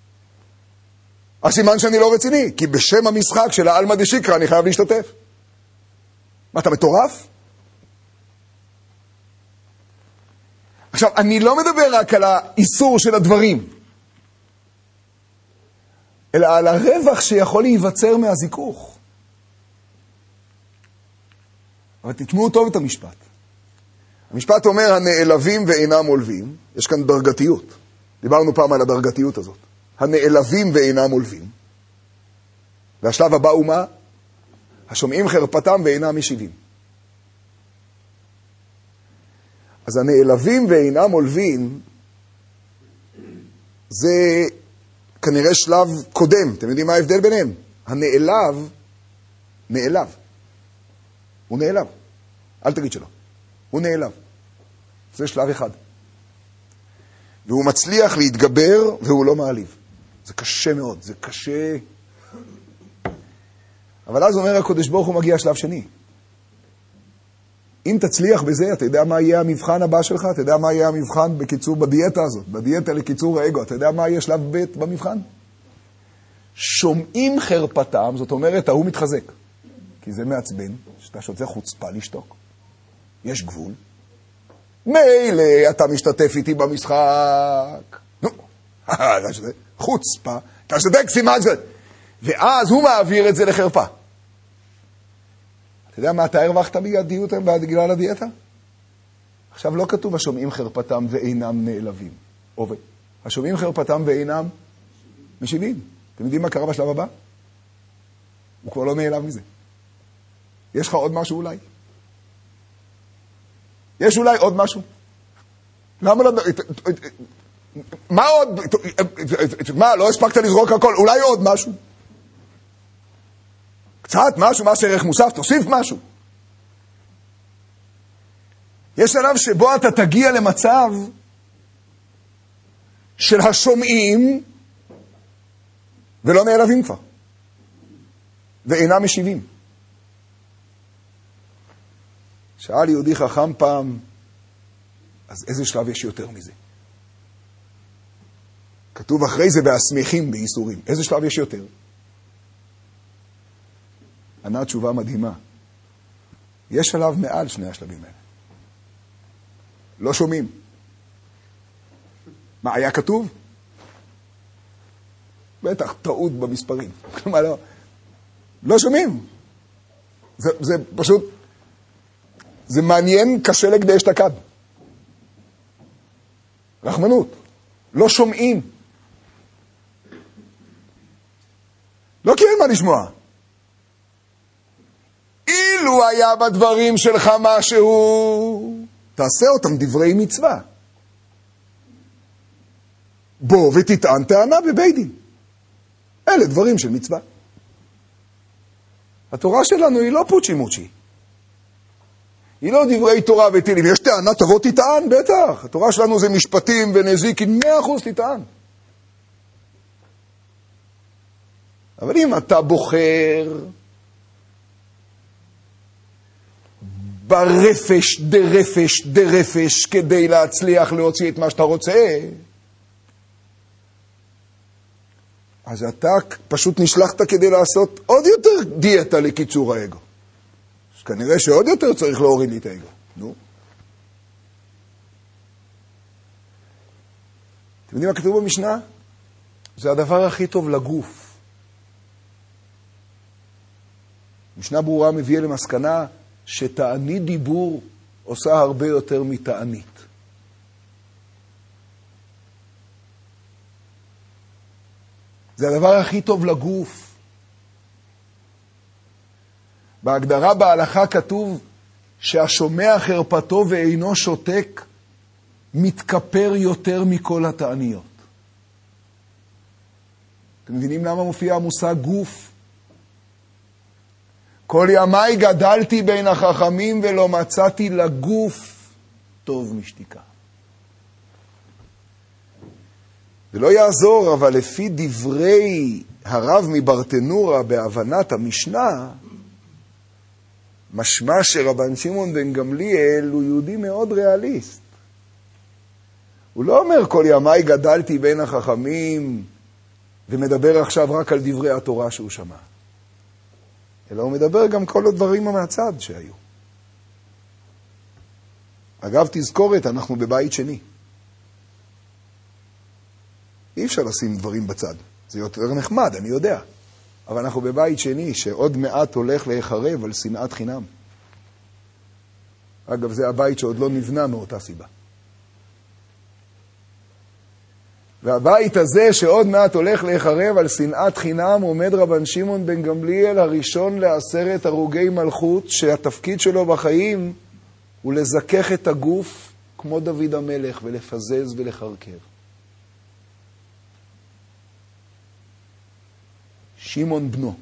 הסימן שאני לא רציני, כי בשם המשחק של האלמא דשיקרא אני חייב להשתתף. מה, אתה מטורף? עכשיו, אני לא מדבר רק על האיסור של הדברים, אלא על הרווח שיכול להיווצר מהזיכוך. אבל תשמעו טוב את המשפט. המשפט אומר, הנעלבים ואינם עולבים. יש כאן דרגתיות. דיברנו פעם על הדרגתיות הזאת. הנעלבים ואינם עולבים. והשלב הבא הוא מה? השומעים חרפתם ואינם משיבים. אז הנעלבים ואינם עולבים, זה כנראה שלב קודם. אתם יודעים מה ההבדל ביניהם? הנעלב, נעלב. הוא נעלב. אל תגיד שלא. הוא נעלב. זה שלב אחד. והוא מצליח להתגבר והוא לא מעליב. זה קשה מאוד, זה קשה. אבל אז אומר הקדוש ברוך הוא מגיע שלב שני. אם תצליח בזה, אתה יודע מה יהיה המבחן הבא שלך? אתה יודע מה יהיה המבחן בקיצור בדיאטה הזאת? בדיאטה לקיצור האגו. אתה יודע מה יהיה שלב ב' במבחן? שומעים חרפתם, זאת אומרת, ההוא מתחזק. כי זה מעצבן, שאתה שוצא חוצפה לשתוק. יש גבול. מילא אתה משתתף איתי במשחק. נו, חוצפה. אתה שותק סימן זה. ואז הוא מעביר את זה לחרפה. אתה יודע מה אתה הרווחת בגלל הדיאטה? עכשיו לא כתוב השומעים חרפתם ואינם נעלבים. עובד. השומעים חרפתם ואינם משיבים. אתם יודעים מה קרה בשלב הבא? הוא כבר לא נעלב מזה. יש לך עוד משהו אולי? יש אולי עוד משהו? למה לא... מה עוד? מה, לא הספקת לזרוק הכל? אולי עוד משהו? קצת משהו, מס ערך מוסף, תוסיף משהו. יש שלב שבו אתה תגיע למצב של השומעים ולא נעלבים כבר. ואינם משיבים. שאל יהודי חכם פעם, אז איזה שלב יש יותר מזה? כתוב אחרי זה והשמחים בייסורים. איזה שלב יש יותר? ענה תשובה מדהימה. יש שלב מעל שני השלבים האלה. לא שומעים. מה, היה כתוב? בטח, טעות במספרים. כלומר, לא. לא שומעים. זה, זה פשוט, זה מעניין קשה לכדי אשתקד. רחמנות. לא שומעים. לא כי אין מה לשמוע. אילו היה בדברים שלך משהו, תעשה אותם דברי מצווה. בוא ותטען טענה בבית דין. אלה דברים של מצווה. התורה שלנו היא לא פוצ'י מוצ'י. היא לא דברי תורה ותהילים. יש טענה, תבוא תטען, בטח. התורה שלנו זה משפטים ונזיקין, מאה אחוז תטען. אבל אם אתה בוחר ברפש, דרפש, דרפש, כדי להצליח להוציא את מה שאתה רוצה, אז אתה פשוט נשלחת כדי לעשות עוד יותר דיאטה לקיצור האגו. אז כנראה שעוד יותר צריך להוריד לי את האגו. נו. אתם יודעים מה כתוב במשנה? זה הדבר הכי טוב לגוף. משנה ברורה מביאה למסקנה שתענית דיבור עושה הרבה יותר מתענית. זה הדבר הכי טוב לגוף. בהגדרה בהלכה כתוב שהשומע חרפתו ואינו שותק מתכפר יותר מכל התעניות. אתם מבינים למה מופיע המושג גוף? כל ימי גדלתי בין החכמים ולא מצאתי לגוף טוב משתיקה. זה לא יעזור, אבל לפי דברי הרב מברטנורה בהבנת המשנה, משמע שרבן שמעון בן גמליאל הוא יהודי מאוד ריאליסט. הוא לא אומר כל ימי גדלתי בין החכמים ומדבר עכשיו רק על דברי התורה שהוא שמע. אלא הוא מדבר גם כל הדברים מהצד שהיו. אגב, תזכורת, אנחנו בבית שני. אי אפשר לשים דברים בצד. זה יותר נחמד, אני יודע. אבל אנחנו בבית שני שעוד מעט הולך להיחרב על שנאת חינם. אגב, זה הבית שעוד לא נבנה מאותה סיבה. והבית הזה שעוד מעט הולך להיחרב על שנאת חינם, עומד רבן שמעון בן גמליאל הראשון לעשרת הרוגי מלכות, שהתפקיד שלו בחיים הוא לזכך את הגוף כמו דוד המלך ולפזז ולחרקר. שמעון בנו.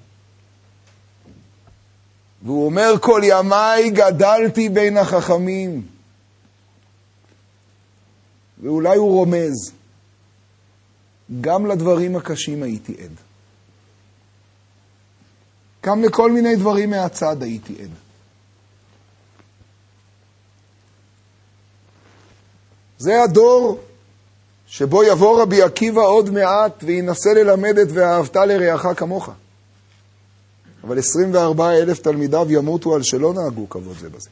והוא אומר כל ימי גדלתי בין החכמים. ואולי הוא רומז. גם לדברים הקשים הייתי עד. גם לכל מיני דברים מהצד הייתי עד. זה הדור שבו יבוא רבי עקיבא עוד מעט וינסה ללמד את ואהבת לרעך כמוך. אבל עשרים וארבעה אלף תלמידיו ימותו על שלא נהגו כבוד זה בזה.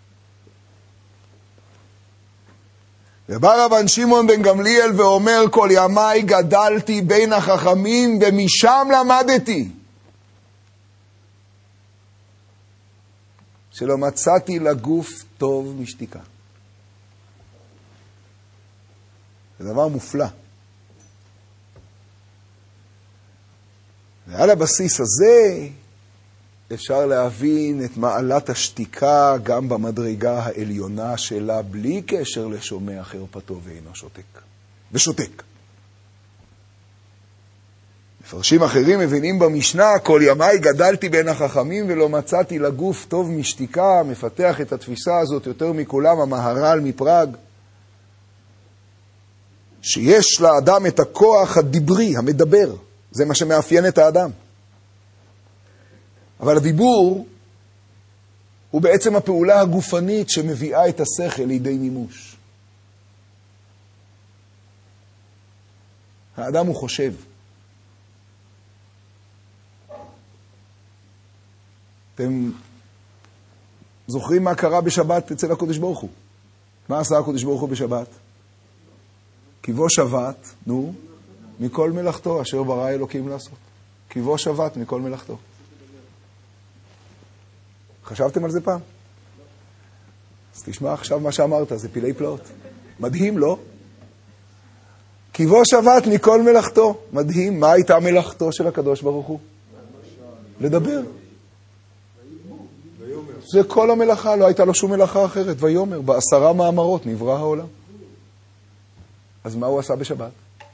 ובא רבן שמעון בן גמליאל ואומר כל ימי גדלתי בין החכמים ומשם למדתי שלא מצאתי לגוף טוב משתיקה. זה דבר מופלא. ועל הבסיס הזה אפשר להבין את מעלת השתיקה גם במדרגה העליונה שלה, בלי קשר לשומע חרפתו ואינו שותק. ושותק. מפרשים אחרים מבינים במשנה, כל ימי גדלתי בין החכמים ולא מצאתי לגוף טוב משתיקה, מפתח את התפיסה הזאת יותר מכולם, המהר"ל מפראג, שיש לאדם את הכוח הדיברי, המדבר. זה מה שמאפיין את האדם. אבל הדיבור הוא בעצם הפעולה הגופנית שמביאה את השכל לידי מימוש. האדם הוא חושב. אתם זוכרים מה קרה בשבת אצל הקדוש ברוך הוא? מה עשה הקדוש ברוך הוא בשבת? כי בו שבת, נו, מכל מלאכתו אשר ברא אלוקים לעשות. כי בו שבת מכל מלאכתו. חשבתם על זה פעם? אז תשמע עכשיו מה שאמרת, זה פילי פלאות. מדהים, לא? כי בו שבת מכל מלאכתו. מדהים. מה הייתה מלאכתו של הקדוש ברוך הוא? לדבר. זה כל המלאכה, לא הייתה לו שום מלאכה אחרת. ויאמר, בעשרה מאמרות נברא העולם. אז מה הוא עשה בשבת?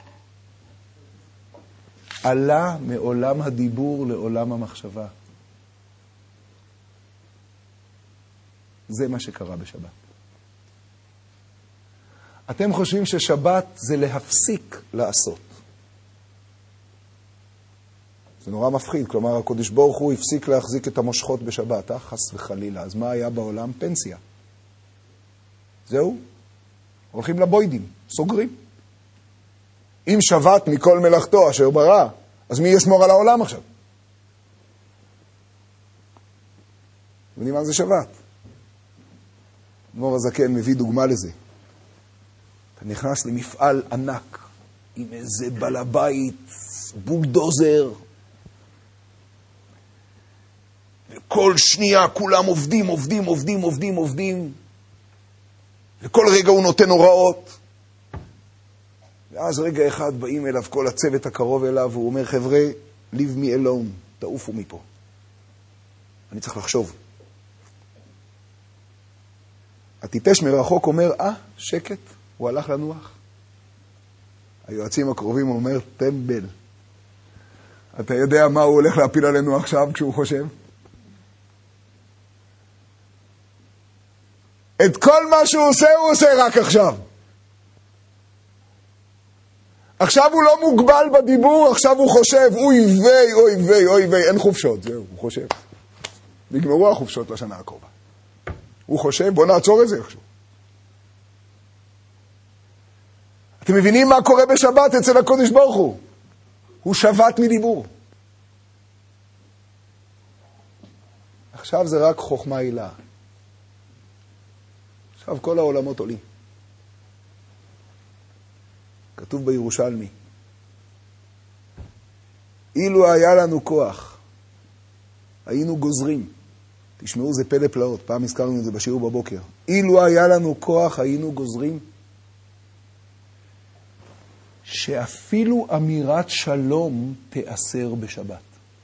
עלה מעולם הדיבור לעולם המחשבה. זה מה שקרה בשבת. אתם חושבים ששבת זה להפסיק לעשות. זה נורא מפחיד, כלומר הקדוש ברוך הוא הפסיק להחזיק את המושכות בשבת, אה? חס וחלילה. אז מה היה בעולם? פנסיה. זהו, הולכים לבוידים, סוגרים. אם שבת מכל מלאכתו אשר ברא, אז מי ישמור על העולם עכשיו? יודעים מה זה שבת? אדמו"ר הזקן מביא דוגמה לזה. אתה נכנס למפעל ענק, עם איזה בעל הבית, בולדוזר, וכל שנייה כולם עובדים, עובדים, עובדים, עובדים, עובדים, וכל רגע הוא נותן הוראות. ואז רגע אחד באים אליו כל הצוות הקרוב אליו, והוא אומר, חבר'ה, leave me alone, תעופו מפה. אני צריך לחשוב. הטיפש מרחוק אומר, אה, שקט, הוא הלך לנוח. היועצים הקרובים אומר, טמבל. אתה יודע מה הוא הולך להפיל עלינו עכשיו כשהוא חושב? את כל מה שהוא עושה, הוא עושה רק עכשיו. עכשיו הוא לא מוגבל בדיבור, עכשיו הוא חושב, אוי ווי, אוי ווי, אוי ווי, אין חופשות, זהו, הוא חושב. נגמרו החופשות לשנה הקרובה. הוא חושב, בוא נעצור את זה עכשיו. אתם מבינים מה קורה בשבת אצל הקודש ברוך הוא? הוא שבת מדיבור. עכשיו זה רק חוכמה עילה. עכשיו כל העולמות עולים. כתוב בירושלמי, אילו היה לנו כוח, היינו גוזרים. תשמעו, זה פלא פלאות, פעם הזכרנו את זה בשיעור בבוקר. אילו היה לנו כוח, היינו גוזרים, שאפילו אמירת שלום תאסר בשבת.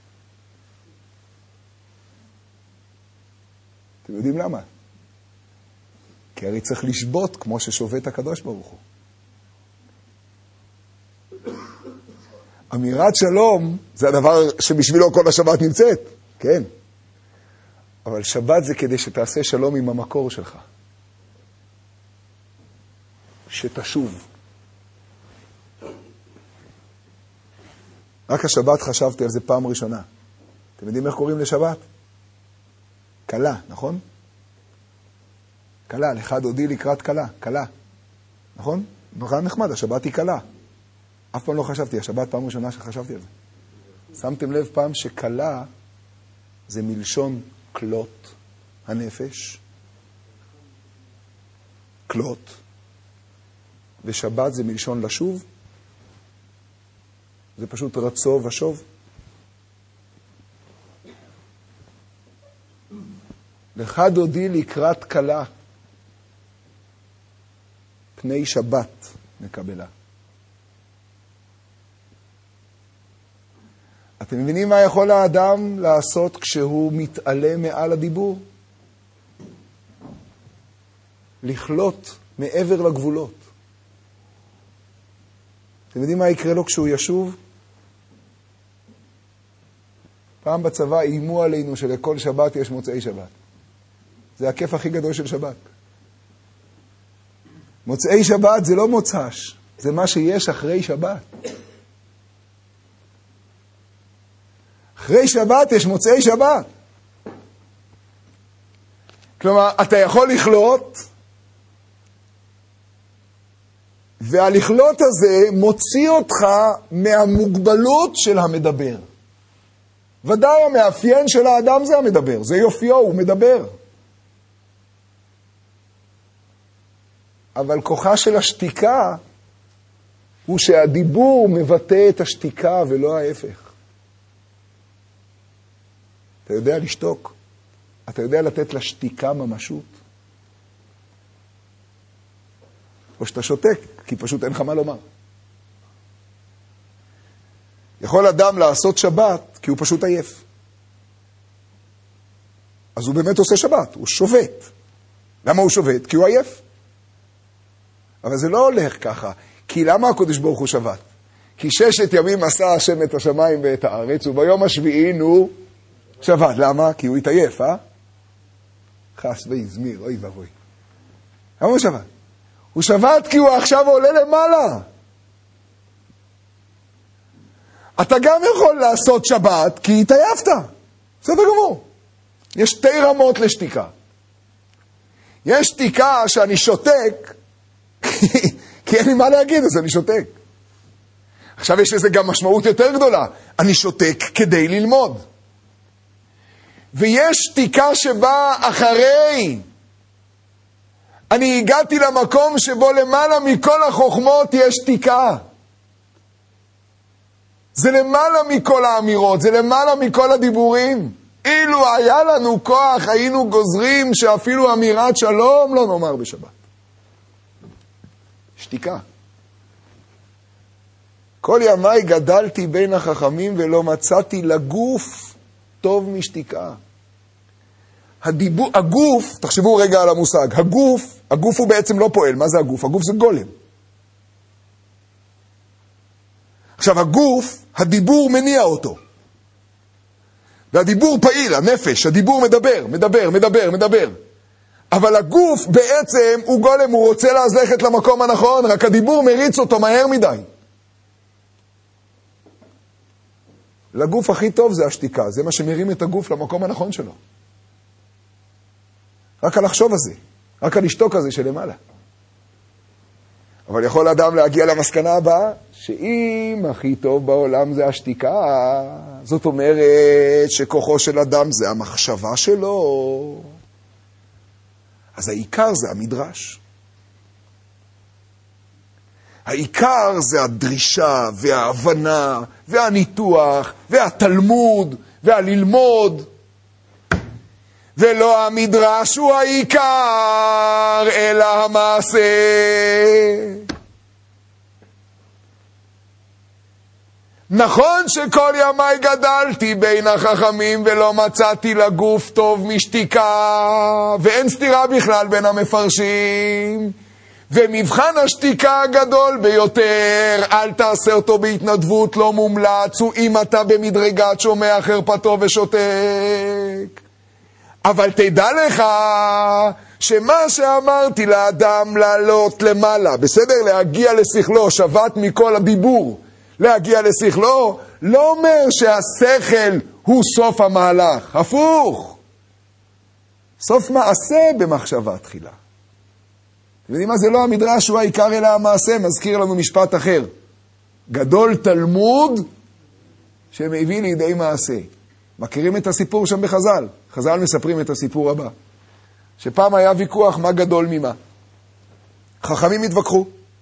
אתם יודעים למה? כי הרי צריך לשבות כמו ששובת הקדוש ברוך הוא. אמירת שלום זה הדבר שבשבילו כל השבת נמצאת, כן. אבל שבת זה כדי שתעשה שלום עם המקור שלך. שתשוב. רק השבת חשבתי על זה פעם ראשונה. אתם יודעים איך קוראים לשבת? קלה, נכון? קלה, לך דודי לקראת קלה, קלה. נכון? נורא נחמד, השבת היא קלה. אף פעם לא חשבתי, השבת פעם ראשונה שחשבתי על זה. שמתם לב פעם שקלה זה מלשון כלות הנפש. כלות. ושבת זה מלשון לשוב. זה פשוט רצו ושוב. לך דודי לקראת קלה. פני שבת מקבלה. אתם מבינים מה יכול האדם לעשות כשהוא מתעלה מעל הדיבור? לכלות מעבר לגבולות. אתם יודעים מה יקרה לו כשהוא ישוב? פעם בצבא איימו עלינו שלכל שבת יש מוצאי שבת. זה הכיף הכי גדול של שבת. מוצאי שבת זה לא מוצ"ש, זה מה שיש אחרי שבת. אחרי שבת יש מוצאי שבת. כלומר, אתה יכול לכלות, והלכלות הזה מוציא אותך מהמוגבלות של המדבר. ודאי המאפיין של האדם זה המדבר, זה יופיו, הוא מדבר. אבל כוחה של השתיקה הוא שהדיבור מבטא את השתיקה ולא ההפך. אתה יודע לשתוק? אתה יודע לתת לשתיקה ממשות? או שאתה שותק, כי פשוט אין לך מה לומר. יכול אדם לעשות שבת כי הוא פשוט עייף. אז הוא באמת עושה שבת, הוא שובת. למה הוא שובת? כי הוא עייף. אבל זה לא הולך ככה. כי למה הקדוש ברוך הוא שבת? כי ששת ימים עשה השם את השמיים ואת הארץ, וביום השביעי נו שבת. למה? כי הוא התעייף, אה? חס ויזמיר, אוי ואבוי. למה הוא שבת? הוא שבת כי הוא עכשיו עולה למעלה. אתה גם יכול לעשות שבת כי התעייפת. בסדר גמור. יש שתי רמות לשתיקה. יש שתיקה שאני שותק, כי אין לי מה להגיד, אז אני שותק. עכשיו יש לזה גם משמעות יותר גדולה. אני שותק כדי ללמוד. ויש שתיקה שבאה אחרי. אני הגעתי למקום שבו למעלה מכל החוכמות יש שתיקה. זה למעלה מכל האמירות, זה למעלה מכל הדיבורים. אילו היה לנו כוח, היינו גוזרים שאפילו אמירת שלום לא נאמר בשבת. שתיקה. כל ימי גדלתי בין החכמים ולא מצאתי לגוף טוב משתיקה. הדיבור, הגוף, תחשבו רגע על המושג, הגוף, הגוף הוא בעצם לא פועל. מה זה הגוף? הגוף זה גולם. עכשיו הגוף, הדיבור מניע אותו. והדיבור פעיל, הנפש, הדיבור מדבר, מדבר, מדבר, מדבר. אבל הגוף בעצם הוא גולם, הוא רוצה ללכת למקום הנכון, רק הדיבור מריץ אותו מהר מדי. לגוף הכי טוב זה השתיקה, זה מה שמרים את הגוף למקום הנכון שלו. רק על לחשוב הזה, רק על לשתוק הזה שלמעלה. אבל יכול אדם להגיע למסקנה הבאה, שאם הכי טוב בעולם זה השתיקה, זאת אומרת שכוחו של אדם זה המחשבה שלו. אז העיקר זה המדרש. העיקר זה הדרישה וההבנה והניתוח והתלמוד והללמוד. ולא המדרש הוא העיקר, אלא המעשה. נכון שכל ימי גדלתי בין החכמים ולא מצאתי לגוף טוב משתיקה, ואין סתירה בכלל בין המפרשים. ומבחן השתיקה הגדול ביותר, אל תעשה אותו בהתנדבות, לא מומלץ, הוא אם אתה במדרגת שומע חרפתו ושותק. אבל תדע לך שמה שאמרתי לאדם לעלות למעלה, בסדר? להגיע לשכלו, שבת מכל הדיבור, להגיע לשכלו, לא אומר שהשכל הוא סוף המהלך, הפוך. סוף מעשה במחשבה תחילה. אתם יודעים מה? זה לא המדרש הוא העיקר אלא המעשה, מזכיר לנו משפט אחר. גדול תלמוד שמביא לידי מעשה. מכירים את הסיפור שם בחז"ל? חז"ל מספרים את הסיפור הבא. שפעם היה ויכוח מה גדול ממה. חכמים התווכחו.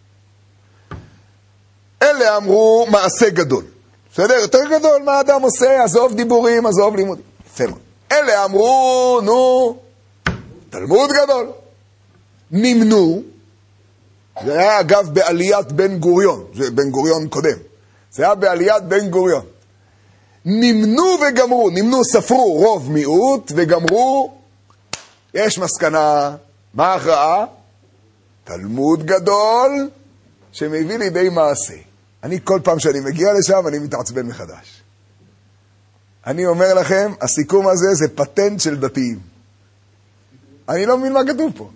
אלה אמרו מעשה גדול. בסדר? יותר גדול מה האדם עושה? עזוב דיבורים, עזוב לימודים. יפה מאוד. אלה אמרו, נו, תלמוד גדול. נמנו, זה היה אגב בעליית בן גוריון, זה בן גוריון קודם. זה היה בעליית בן גוריון. נמנו וגמרו, נמנו ספרו רוב מיעוט וגמרו, יש מסקנה, מה ההכרעה? תלמוד גדול שמביא לידי מעשה. אני כל פעם שאני מגיע לשם אני מתעצבן מחדש. אני אומר לכם, הסיכום הזה זה פטנט של דתיים. אני לא מבין מה כתוב פה.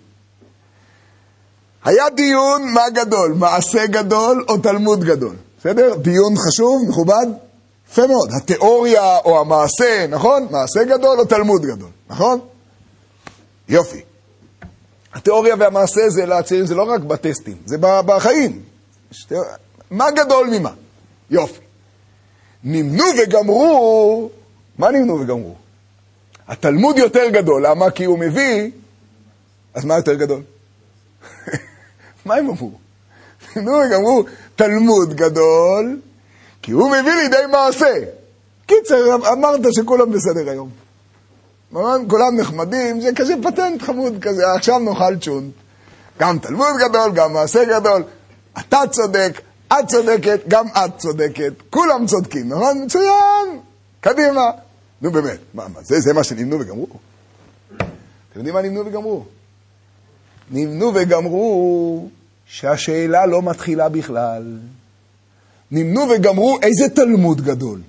היה דיון מה גדול, מעשה גדול או תלמוד גדול. בסדר? דיון חשוב, מכובד? יפה מאוד. התיאוריה או המעשה, נכון? מעשה גדול או תלמוד גדול, נכון? יופי. התיאוריה והמעשה זה להצהירים, זה לא רק בטסטים, זה בחיים. מה גדול ממה? יופי. נמנו וגמרו, מה נמנו וגמרו? התלמוד יותר גדול, למה? כי הוא מביא, אז מה יותר גדול? מה הם אמרו? נמנו וגמרו, תלמוד גדול, כי הוא מביא לידי מעשה. קיצר, אמרת שכולם בסדר היום. כולם נחמדים, זה כזה פטנט חמוד כזה, עכשיו נאכל צ'ונט. גם תלמוד גדול, גם מעשה גדול. אתה צודק, את צודקת, גם את צודקת. כולם צודקים, נכון? מצוין. קדימה. נו באמת, מה, מה, זה, זה מה שנמנו וגמרו. אתם יודעים מה נמנו וגמרו? נמנו וגמרו שהשאלה לא מתחילה בכלל. נמנו וגמרו איזה תלמוד גדול.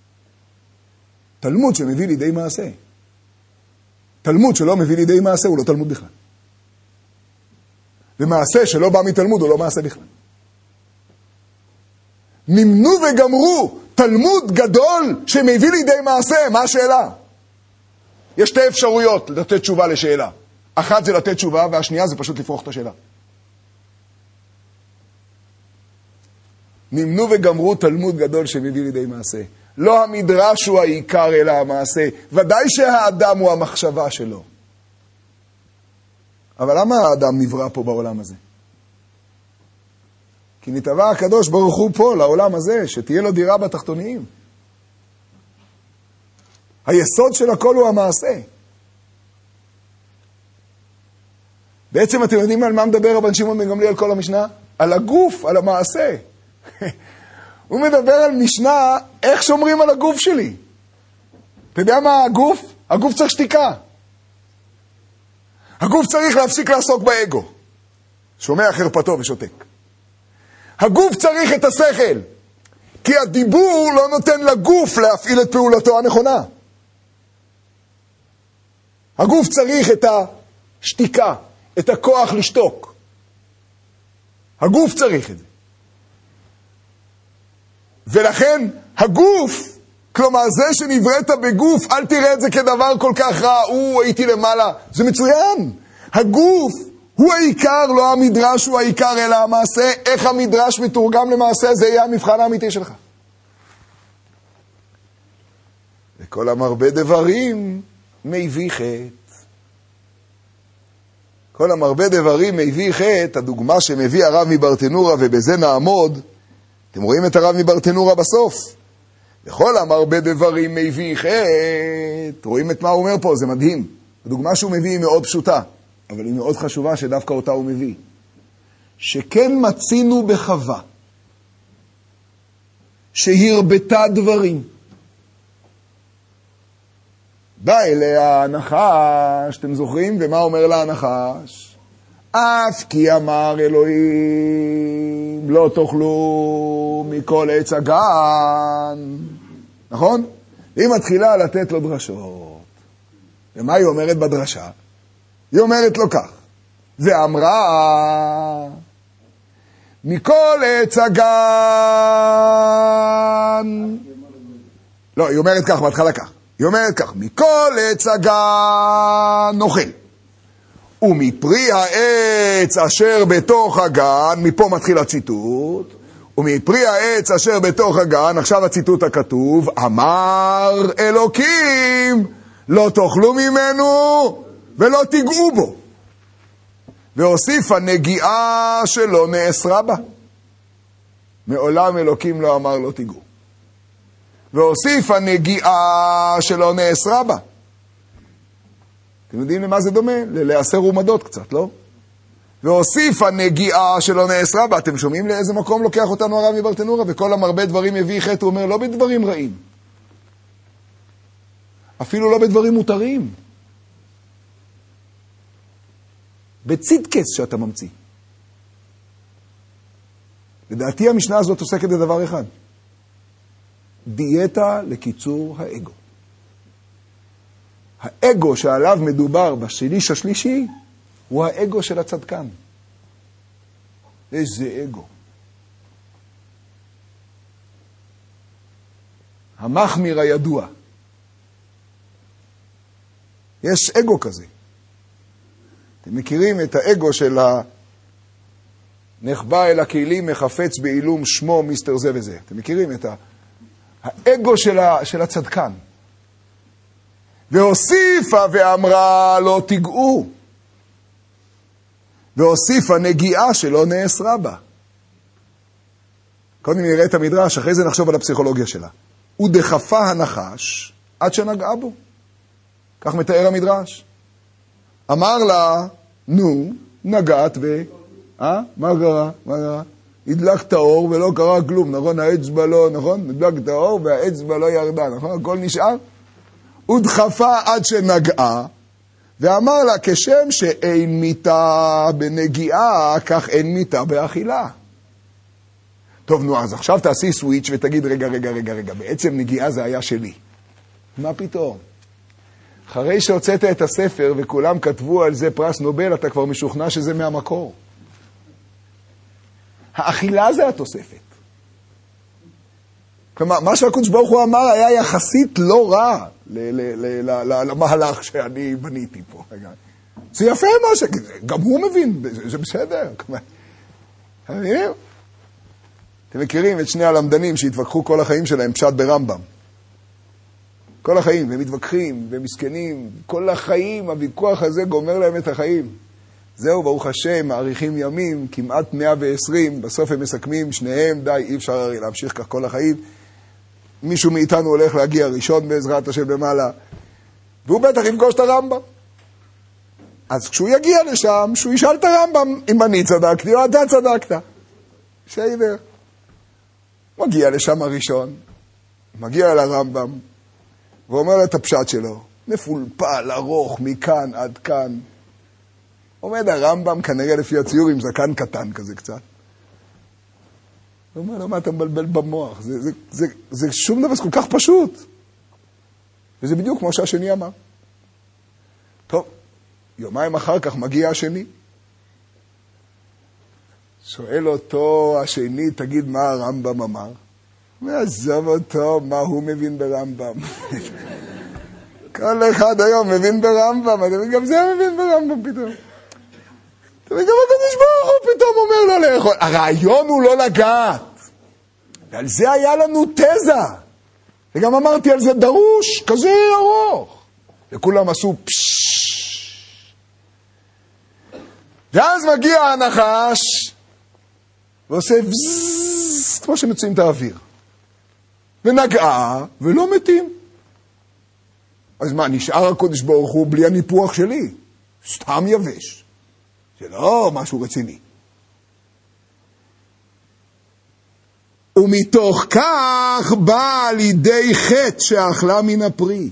תלמוד שמביא לידי מעשה. תלמוד שלא מביא לידי מעשה הוא לא תלמוד בכלל. ומעשה שלא בא מתלמוד הוא לא מעשה בכלל. נמנו וגמרו, ת... תלמוד גדול שמביא לידי מעשה. מה השאלה? יש שתי אפשרויות לתת תשובה לשאלה. אחת זה לתת תשובה, והשנייה זה פשוט לפרוח את השאלה. נמנו וגמרו תלמוד גדול שמביא לידי מעשה. לא המדרש הוא העיקר אלא המעשה. ודאי שהאדם הוא המחשבה שלו. אבל למה האדם נברא פה בעולם הזה? כי נתבע הקדוש ברוך הוא פה לעולם הזה, שתהיה לו דירה בתחתוניים. היסוד של הכל הוא המעשה. בעצם אתם יודעים על מה מדבר רבן שמעון בן גמליאל כל המשנה? על הגוף, על המעשה. הוא מדבר על משנה, איך שומרים על הגוף שלי. אתה יודע מה הגוף? הגוף צריך שתיקה. הגוף צריך להפסיק לעסוק באגו. שומע חרפתו ושותק. הגוף צריך את השכל. כי הדיבור לא נותן לגוף להפעיל את פעולתו הנכונה. הגוף צריך את השתיקה, את הכוח לשתוק. הגוף צריך את זה. ולכן הגוף, כלומר זה שנבראת בגוף, אל תראה את זה כדבר כל כך רע, הוא הייתי למעלה, זה מצוין. הגוף הוא העיקר, לא המדרש הוא העיקר, אלא המעשה. איך המדרש מתורגם למעשה, זה יהיה המבחן האמיתי שלך. וכל המרבה דברים מביא חטא. כל המרבה דברים מביא חטא, הדוגמה שמביא הרב מברטנורה, ובזה נעמוד, אתם רואים את הרב מברטנורה בסוף. וכל המרבה דברים מביא חטא. רואים את מה הוא אומר פה, זה מדהים. הדוגמה שהוא מביא היא מאוד פשוטה, אבל היא מאוד חשובה שדווקא אותה הוא מביא. שכן מצינו בחווה, שהרבתה דברים. בא אליה הנחש, אתם זוכרים? ומה אומר לה הנחש? אף כי אמר אלוהים, לא תאכלו מכל עץ הגן. נכון? היא מתחילה לתת לו דרשות. ומה היא אומרת בדרשה? היא אומרת לו כך. ואמרה, מכל עץ הגן. לא, היא אומרת כך, בהתחלה כך. היא אומרת כך, מכל עץ הגן נאכל. ומפרי העץ אשר בתוך הגן, מפה מתחיל הציטוט, ומפרי העץ אשר בתוך הגן, עכשיו הציטוט הכתוב, אמר אלוקים, לא תאכלו ממנו ולא תיגעו בו. והוסיף הנגיעה שלא נאסרה בה. מעולם אלוקים לא אמר לא תיגעו. והוסיף הנגיעה שלא נאסרה בה. אתם יודעים למה זה דומה? ללאסר ומדות קצת, לא? והוסיף הנגיעה שלא נאסרה בה. אתם שומעים לאיזה מקום לוקח אותנו הרב מברטנורה? וכל המרבה דברים מביא חטא, הוא אומר, לא בדברים רעים. אפילו לא בדברים מותרים. בצדקס שאתה ממציא. לדעתי המשנה הזאת עוסקת בדבר אחד. דיאטה לקיצור האגו. האגו שעליו מדובר בשליש השלישי, הוא האגו של הצדקן. איזה אגו. המחמיר הידוע. יש אגו כזה. אתם מכירים את האגו של הנחבא אל הכלים מחפץ בעילום שמו מיסטר זה וזה. אתם מכירים את ה... האגו של, ה... של הצדקן. והוסיפה ואמרה לא תיגעו. והוסיפה נגיעה שלא נאסרה בה. קודם נראה את המדרש, אחרי זה נחשוב על הפסיכולוגיה שלה. ודחפה הנחש עד שנגעה בו. כך מתאר המדרש. אמר לה, נו, נגעת ו... אה? מה קרה? מה קרה? הדלק את האור ולא קרה כלום, נכון? האצבע לא, נכון? הדלק את האור והאצבע לא ירדה, נכון? הכל נשאר. ודחפה עד שנגעה, ואמר לה, כשם שאין מיטה בנגיעה, כך אין מיטה באכילה. טוב, נו, אז עכשיו תעשי סוויץ' ותגיד, רגע, רגע, רגע, רגע, בעצם נגיעה זה היה שלי. מה פתאום? אחרי שהוצאת את הספר וכולם כתבו על זה פרס נובל, אתה כבר משוכנע שזה מהמקור. האכילה זה התוספת. כלומר, מה שהקדוש ברוך הוא אמר היה יחסית לא רע למהלך שאני בניתי פה. זה יפה מה ש... גם הוא מבין, זה בסדר. אתם מכירים את שני הלמדנים שהתווכחו כל החיים שלהם, פשט ברמב"ם. כל החיים, והם מתווכחים, והם מסכנים, כל החיים, הוויכוח הזה גומר להם את החיים. זהו, ברוך השם, מאריכים ימים, כמעט מאה ועשרים, בסוף הם מסכמים, שניהם, די, אי אפשר להמשיך כך כל החיים. מישהו מאיתנו הולך להגיע ראשון בעזרת השם למעלה, והוא בטח יפגוש את הרמב"ם. אז כשהוא יגיע לשם, שהוא ישאל את הרמב"ם, אם אני צדקתי או אתה צדקת. בסדר. מגיע לשם הראשון, מגיע אל הרמב"ם, ואומר לו את הפשט שלו, מפולפל, ארוך, מכאן עד כאן. עומד הרמב"ם, כנראה לפי הציור, עם זקן קטן כזה קצת. הוא אומר לו, מה אתה מבלבל במוח? זה, זה, זה, זה שום דבר, זה כל כך פשוט. וזה בדיוק כמו שהשני אמר. טוב, יומיים אחר כך מגיע השני. שואל אותו השני, תגיד מה הרמב"ם אמר? ועזוב אותו, מה הוא מבין ברמב"ם? כל אחד היום מבין ברמב"ם, גם זה מבין ברמב"ם פתאום. וגם הקדוש ברוך הוא פתאום אומר לו לאכול. הרעיון הוא לא לגעת. ועל זה היה לנו תזה. וגם אמרתי על זה דרוש, כזה ארוך. וכולם עשו פששש. ואז מגיע הנחש, ועושה vzz, כמו שמצויים את האוויר. ונגעה, ולא מתים. אז מה, נשאר הקדוש ברוך הוא בלי הניפוח שלי? סתם יבש. זה לא משהו רציני. ומתוך כך בא לידי חטא שאכלה מן הפרי.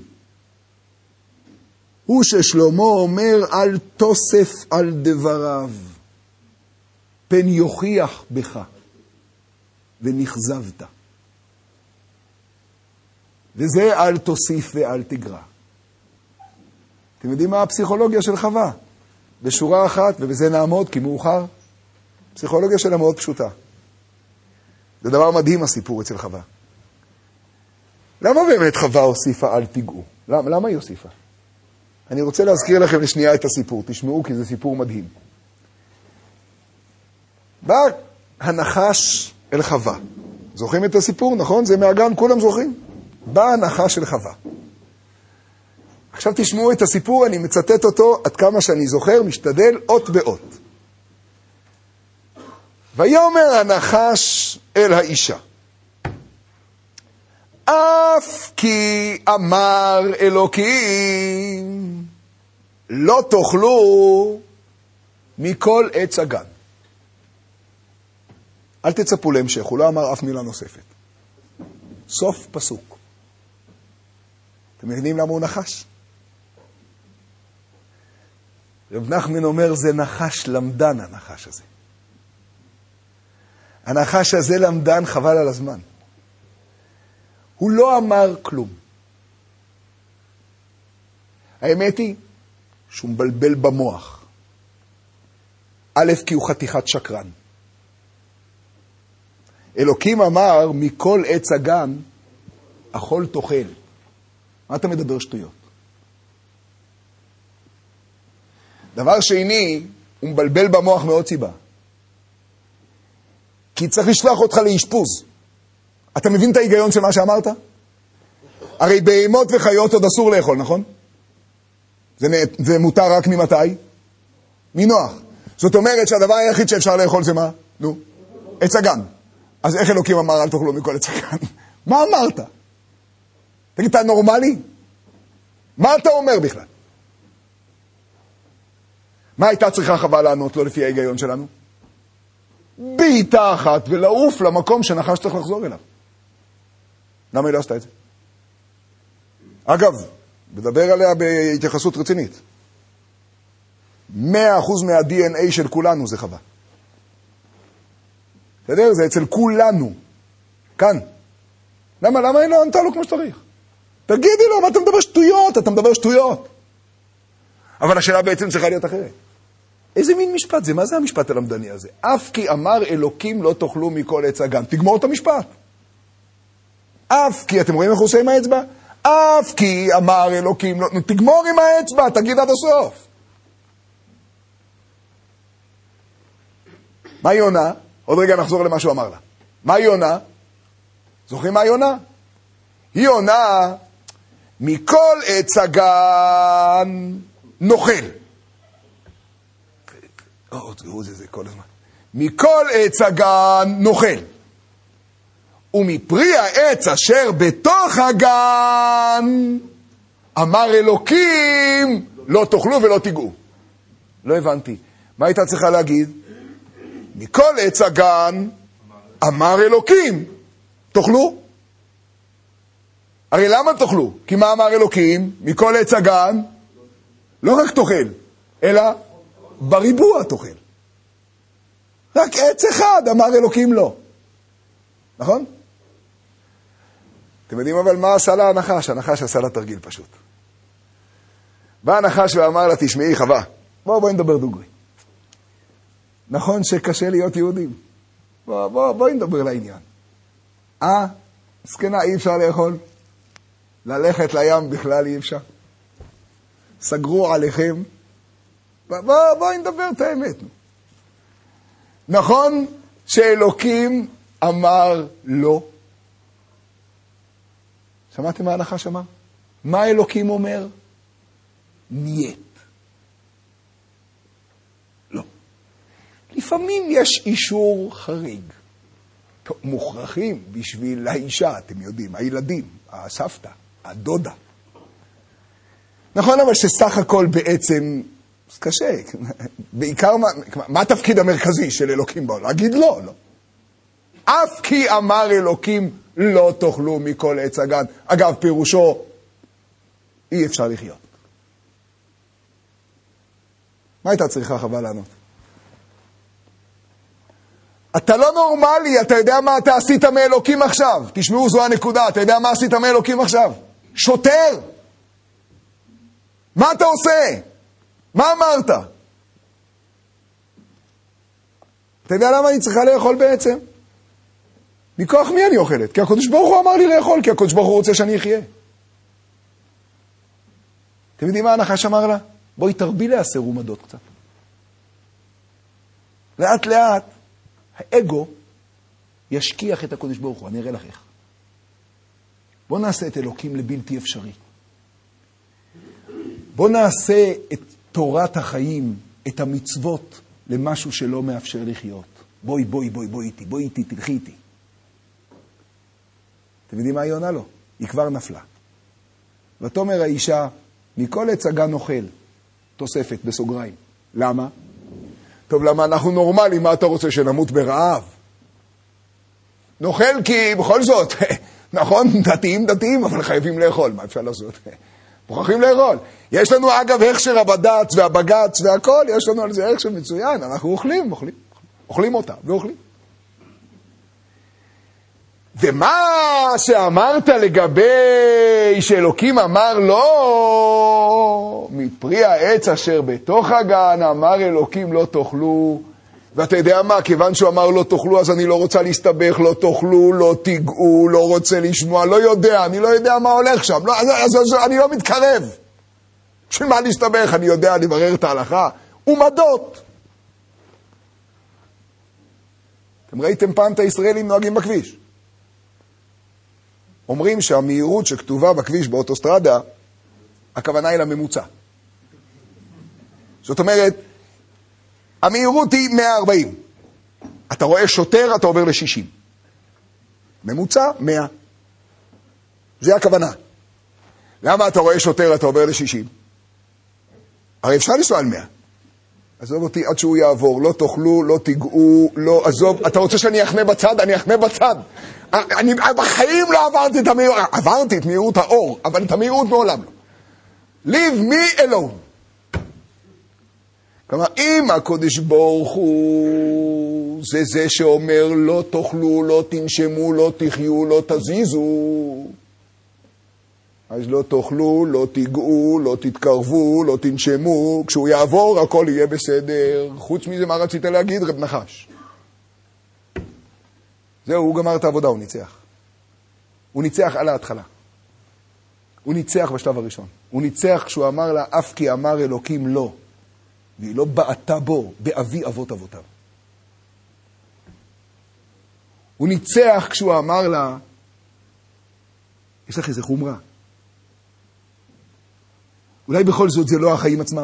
הוא ששלמה אומר אל תוסף על דבריו, פן יוכיח בך, ונכזבת. וזה אל תוסיף ואל תגרע. אתם יודעים מה הפסיכולוגיה של חווה? בשורה אחת, ובזה נעמוד כי מאוחר, פסיכולוגיה שלה מאוד פשוטה. זה דבר מדהים הסיפור אצל חווה. למה באמת חווה הוסיפה אל תיגעו? למה, למה היא הוסיפה? אני רוצה להזכיר לכם לשנייה את הסיפור, תשמעו כי זה סיפור מדהים. בא הנחש אל חווה. זוכרים את הסיפור, נכון? זה מהגן, כולם זוכרים? בא הנחש אל חווה. עכשיו תשמעו את הסיפור, אני מצטט אותו עד כמה שאני זוכר, משתדל אות באות. ויאמר הנחש אל האישה, אף כי אמר אלוקים, לא תאכלו מכל עץ הגן. אל תצפו להמשך, הוא לא אמר אף מילה נוספת. סוף פסוק. אתם מבינים למה הוא נחש? רב נחמן אומר, זה נחש למדן, הנחש הזה. הנחש הזה למדן חבל על הזמן. הוא לא אמר כלום. האמת היא שהוא מבלבל במוח. א', כי הוא חתיכת שקרן. אלוקים אמר, מכל עץ הגן, אכול תאכל. מה אתה מדבר שטויות? דבר שני, הוא מבלבל במוח מאוד סיבה. כי צריך לשלוח אותך לאשפוז. אתה מבין את ההיגיון של מה שאמרת? הרי בהמות וחיות עוד אסור לאכול, נכון? זה, זה מותר רק ממתי? מנוח. זאת אומרת שהדבר היחיד שאפשר לאכול זה מה? נו, עץ הגן. אז איך אלוקים אמר אל תאכלו מכל עץ הגן? מה אמרת? תגיד, אתה נורמלי? מה אתה אומר בכלל? מה הייתה צריכה חווה לענות לו לפי ההיגיון שלנו? בעיטה אחת ולעוף למקום שנחש צריך לחזור אליו. למה היא לא עשתה את זה? אגב, מדבר עליה בהתייחסות רצינית. מאה אחוז מה-די אן איי של כולנו זה חווה. בסדר? זה אצל כולנו. כאן. למה? למה היא לא ענתה לו כמו שצריך? תגידי לו, מה אתה מדבר שטויות? אתה מדבר שטויות. אבל השאלה בעצם צריכה להיות אחרת. איזה מין משפט זה? מה זה המשפט הלמדני הזה? אף כי אמר אלוקים לא תאכלו מכל עץ הגן. תגמור את המשפט. אף כי, אתם רואים איך הוא עושה עם האצבע? אף כי אמר אלוקים, לא, תגמור עם האצבע, תגיד עד הסוף. מה היא עונה? עוד רגע נחזור למה שהוא אמר לה. מה היא עונה? זוכרים מה היא עונה? היא עונה, מכל עץ הגן נוכל. או, תראו זה, זה כל הזמן. מכל עץ הגן נוכל. ומפרי העץ אשר בתוך הגן, אמר אלוקים, לא תאכלו ולא תיגעו. לא הבנתי. מה הייתה צריכה להגיד? מכל עץ הגן, אמר אלוקים, תאכלו. הרי למה תאכלו? כי מה אמר אלוקים? מכל עץ הגן, לא רק תאכל, אלא בריבוע תאכל. רק עץ אחד, אמר אלוקים לא. נכון? אתם יודעים אבל מה עשה לה הנחש? הנחש עשה לה תרגיל פשוט. בא הנחש ואמר לה, תשמעי חווה, בואו בואי נדבר דוגרי. נכון שקשה להיות יהודים. בואו בוא, בוא נדבר לעניין. אה? מסכנה, אי אפשר לאכול. ללכת לים בכלל אי אפשר. סגרו עליכם. בואו בוא, בוא נדבר את האמת. נכון שאלוקים אמר לא. שמעתם מה הנחש אמר? מה אלוקים אומר? נייט. לא. לפעמים יש אישור חריג. מוכרחים בשביל האישה, אתם יודעים, הילדים, הסבתא, הדודה. נכון, אבל שסך הכל בעצם, זה קשה. בעיקר, מה, מה התפקיד המרכזי של אלוקים בעולם? להגיד לא, לא. אף כי אמר אלוקים, לא תאכלו מכל עץ הגן. אגב, פירושו, אי אפשר לחיות. מה הייתה צריכה חווה לענות? אתה לא נורמלי, אתה יודע מה אתה עשית מאלוקים עכשיו? תשמעו, זו הנקודה, אתה יודע מה עשית מאלוקים עכשיו? שוטר! מה אתה עושה? מה אמרת? אתה יודע למה אני צריכה לאכול בעצם? מכוח מי אני אוכלת? כי הקדוש ברוך הוא אמר לי לאכול, כי הקדוש ברוך הוא רוצה שאני אחיה. אתם יודעים מה הנחש אמר לה? בואי תרבי לעשר ומדות קצת. לאט לאט, האגו ישכיח את הקדוש ברוך הוא, אני אראה לך איך. בוא נעשה את אלוקים לבלתי אפשרי. בוא נעשה את תורת החיים, את המצוות, למשהו שלא מאפשר לחיות. בואי, בואי, בואי, בואי איתי, בואי איתי, תלכי איתי. אתם יודעים מה היא עונה לו? היא כבר נפלה. ותאמר האישה, מכל עץ הגן אוכל, תוספת בסוגריים. למה? טוב, למה אנחנו נורמלים, מה אתה רוצה, שנמות ברעב? נאכל כי בכל זאת, נכון, דתיים דתיים, אבל חייבים לאכול, מה אפשר לעשות? מוכרחים לאכול. יש לנו אגב הכשר הבד"ץ והבג"ץ והכל, יש לנו על זה הכשר מצוין, אנחנו אוכלים, אוכלים, אוכלים אותה ואוכלים. ומה שאמרת לגבי שאלוקים אמר לא, מפרי העץ אשר בתוך הגן אמר אלוקים לא תאכלו, ואתה יודע מה, כיוון שהוא אמר לא תאכלו, אז אני לא רוצה להסתבך, לא תאכלו, לא תיגעו, לא רוצה לשמוע, לא יודע, אני לא יודע מה הולך שם, לא, אז, אז, אז אני לא מתקרב. בשביל מה להסתבך? אני יודע לברר את ההלכה. ומדות. אתם ראיתם פעם את הישראלים נוהגים בכביש? אומרים שהמהירות שכתובה בכביש באוטוסטרדה, הכוונה היא לממוצע. זאת אומרת, המהירות היא מאה וארבעים. אתה רואה שוטר, אתה עובר ל-שישים. ממוצע, מאה. זה הכוונה. למה אתה רואה שוטר, אתה עובר ל-שישים? הרי אפשר לנסוע על מאה. עזוב אותי עד שהוא יעבור, לא תאכלו, לא תיגעו, לא עזוב. אתה רוצה שאני אחנה בצד? אני אחנה בצד. אני בחיים לא עברתי את המהירות, עברתי את מהירות האור, אבל את המהירות מעולם לא. Leave me alone. כלומר, אם הקודש ברוך הוא זה זה שאומר לא תאכלו, לא תנשמו, לא תחיו, לא תזיזו, אז לא תאכלו, לא תיגעו, לא תתקרבו, לא תנשמו, כשהוא יעבור הכל יהיה בסדר. חוץ מזה מה רצית להגיד, רב נחש? זהו, הוא גמר את העבודה, הוא ניצח. הוא ניצח על ההתחלה. הוא ניצח בשלב הראשון. הוא ניצח כשהוא אמר לה, אף כי אמר אלוקים לא. והיא לא בעתה בו, באבי אבות אבותיו. הוא ניצח כשהוא אמר לה, יש לך איזה חומרה. אולי בכל זאת זה לא החיים עצמם.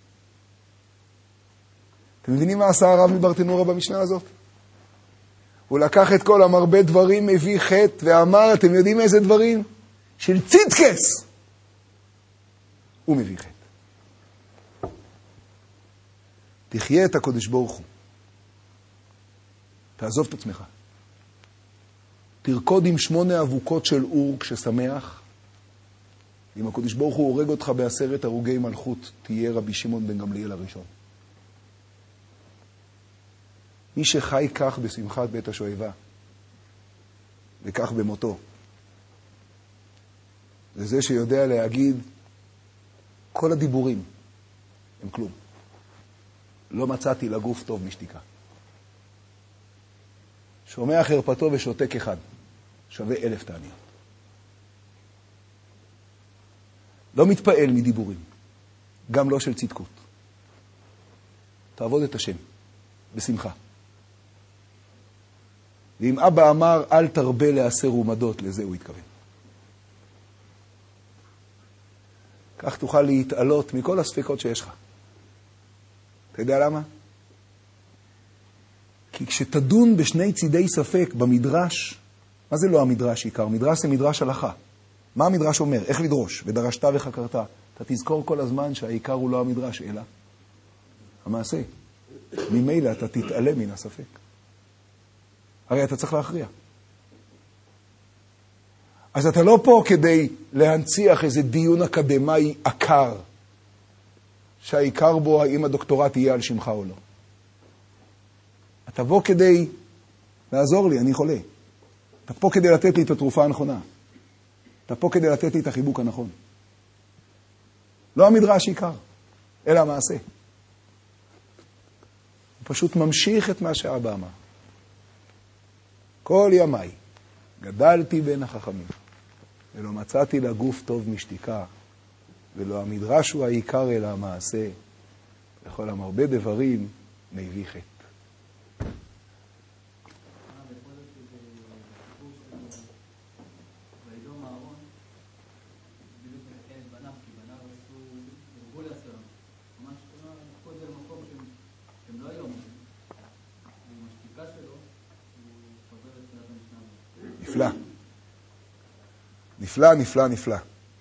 אתם מבינים מה עשה הרב מברטנורה במשנה הזאת? הוא לקח את כל המרבה דברים, מביא חטא, ואמר, אתם יודעים איזה דברים? של צידקס. הוא מביא חטא. תחיה את הקודש ברוך הוא. תעזוב את עצמך. תרקוד עם שמונה אבוקות של אור כששמח. אם הקודש ברוך הוא הורג אותך בעשרת הרוגי מלכות, תהיה רבי שמעון בן גמליאל הראשון. מי שחי כך בשמחת בית השואבה, וכך במותו, זה זה שיודע להגיד, כל הדיבורים הם כלום. לא מצאתי לגוף טוב משתיקה. שומע חרפתו ושותק אחד, שווה אלף תעניות. לא מתפעל מדיבורים, גם לא של צדקות. תעבוד את השם, בשמחה. ואם אבא אמר, אל תרבה לעשר ומדות, לזה הוא התכוון. כך תוכל להתעלות מכל הספקות שיש לך. אתה יודע למה? כי כשתדון בשני צידי ספק במדרש, מה זה לא המדרש עיקר? מדרש זה מדרש הלכה. מה המדרש אומר? איך לדרוש? ודרשת וחקרת. אתה תזכור כל הזמן שהעיקר הוא לא המדרש, אלא המעשה. ממילא אתה תתעלם מן הספק. הרי אתה צריך להכריע. אז אתה לא פה כדי להנציח איזה דיון אקדמי עקר, שהעיקר בו האם הדוקטורט יהיה על שמך או לא. אתה בוא כדי לעזור לי, אני חולה. אתה פה כדי לתת לי את התרופה הנכונה. אתה פה כדי לתת לי את החיבוק הנכון. לא המדרש עיקר, אלא המעשה. הוא פשוט ממשיך את מה שאבא אמר. כל ימיי גדלתי בין החכמים, ולא מצאתי לגוף טוב משתיקה, ולא המדרש הוא העיקר אלא המעשה, וכל המרבה דברים מביא חטא. נפלא. נפלא, נפלא, נפלא.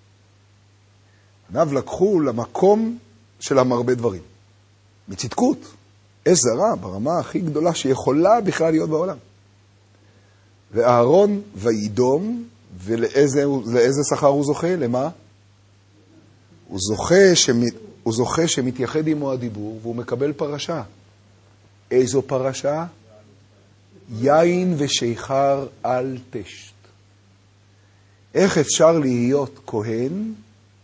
בניו לקחו למקום של המרבה דברים. מצדקות. אש זרה ברמה הכי גדולה שיכולה בכלל להיות בעולם. ואהרון וידום, ולאיזה לאיזה שכר הוא זוכה? למה? הוא זוכה, שמת, הוא זוכה שמתייחד עמו הדיבור, והוא מקבל פרשה. איזו פרשה? יין ושיכר על תשת. איך אפשר להיות כהן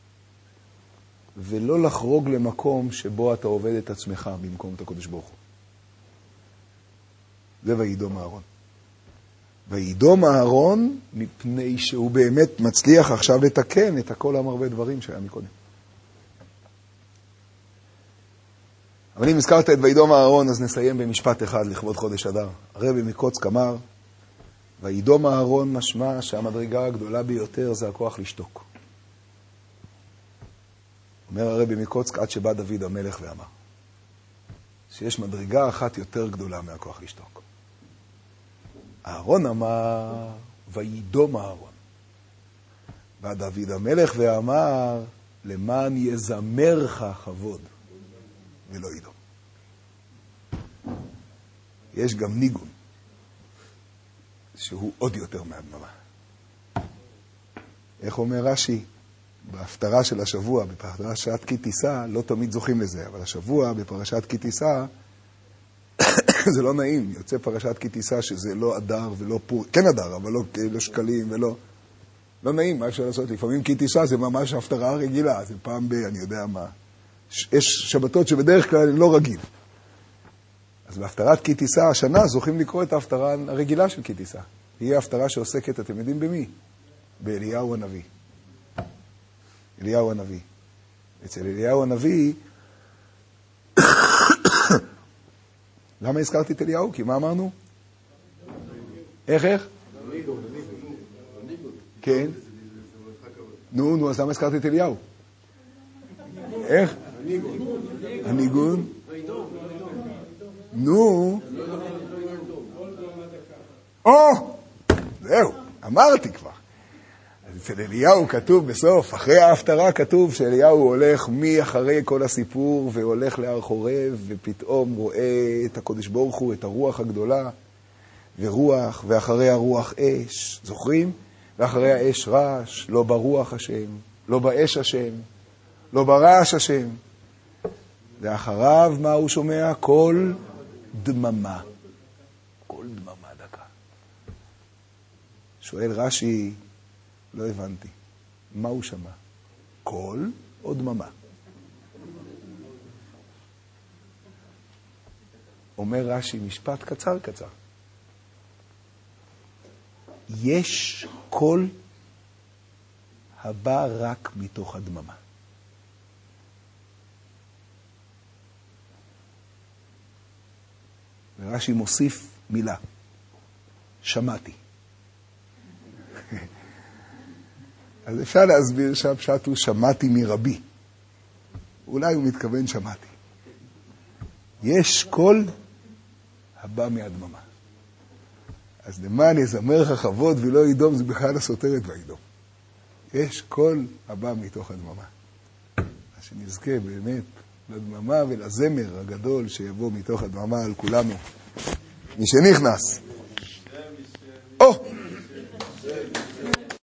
ולא לחרוג למקום שבו אתה עובד את עצמך במקום את הקודש ברוך הוא? זה וידום אהרון. וידום אהרון מפני שהוא באמת מצליח עכשיו לתקן את הכל המרבה דברים שהיה מקודם. אבל אם הזכרת את וידום אהרון, אז נסיים במשפט אחד לכבוד חודש אדר. הרבי מקוצק אמר, וידום אהרון משמע שהמדרגה הגדולה ביותר זה הכוח לשתוק. אומר הרבי מקוצק עד שבא דוד המלך ואמר, שיש מדרגה אחת יותר גדולה מהכוח לשתוק. אהרון אמר, וידום אהרון. בא דוד המלך ואמר, למען יזמרך כבוד. ולא ידום. יש גם ניגון, שהוא עוד יותר מהדממה. איך אומר רש"י? בהפטרה של השבוע, בפרשת כי תישא, לא תמיד זוכים לזה, אבל השבוע בפרשת כי תישא, זה לא נעים, יוצא פרשת כי תישא שזה לא אדר ולא פור, כן אדר, אבל לא, לא שקלים ולא, לא נעים, מה אפשר לעשות? לפעמים כי תישא זה ממש הפטרה רגילה, זה פעם ב, אני יודע מה. יש שבתות שבדרך כלל לא רגיל. אז בהפטרת כי תישא השנה זוכים לקרוא את ההפטרה הרגילה של כי תישא. היא ההפטרה שעוסקת, אתם יודעים במי? באליהו הנביא. אליהו הנביא. אצל אליהו הנביא, למה הזכרתי את אליהו? כי מה אמרנו? איך, איך? כן. נו, נו, אז למה הזכרתי את אליהו? איך? הניגון. נו. או! זהו, אמרתי כבר. אז אצל אליהו כתוב בסוף, אחרי ההפטרה כתוב שאליהו הולך מאחרי כל הסיפור והולך להר חורב, ופתאום רואה את הקודש ברוך הוא, את הרוח הגדולה, ורוח, ואחרי הרוח אש. זוכרים? ואחרי האש רעש, לא ברוח השם, לא באש השם, לא ברעש השם. ואחריו מה הוא שומע? קול דממה. קול דממה דקה. שואל רש"י, לא הבנתי, מה הוא שמע? קול או דממה? אומר רש"י משפט קצר קצר. יש קול הבא רק מתוך הדממה. ורש"י מוסיף מילה, שמעתי. אז אפשר להסביר שהפשט הוא שמעתי מרבי. אולי הוא מתכוון שמעתי. יש קול הבא מהדממה. אז למען יזמר לך כבוד ולא ידום, זה בכלל הסותרת וידום. יש קול הבא מתוך הדממה. אז שנזכה באמת לדממה ולזמר הגדול שיבוא מתוך הדממה על כולנו. מי שנכנס.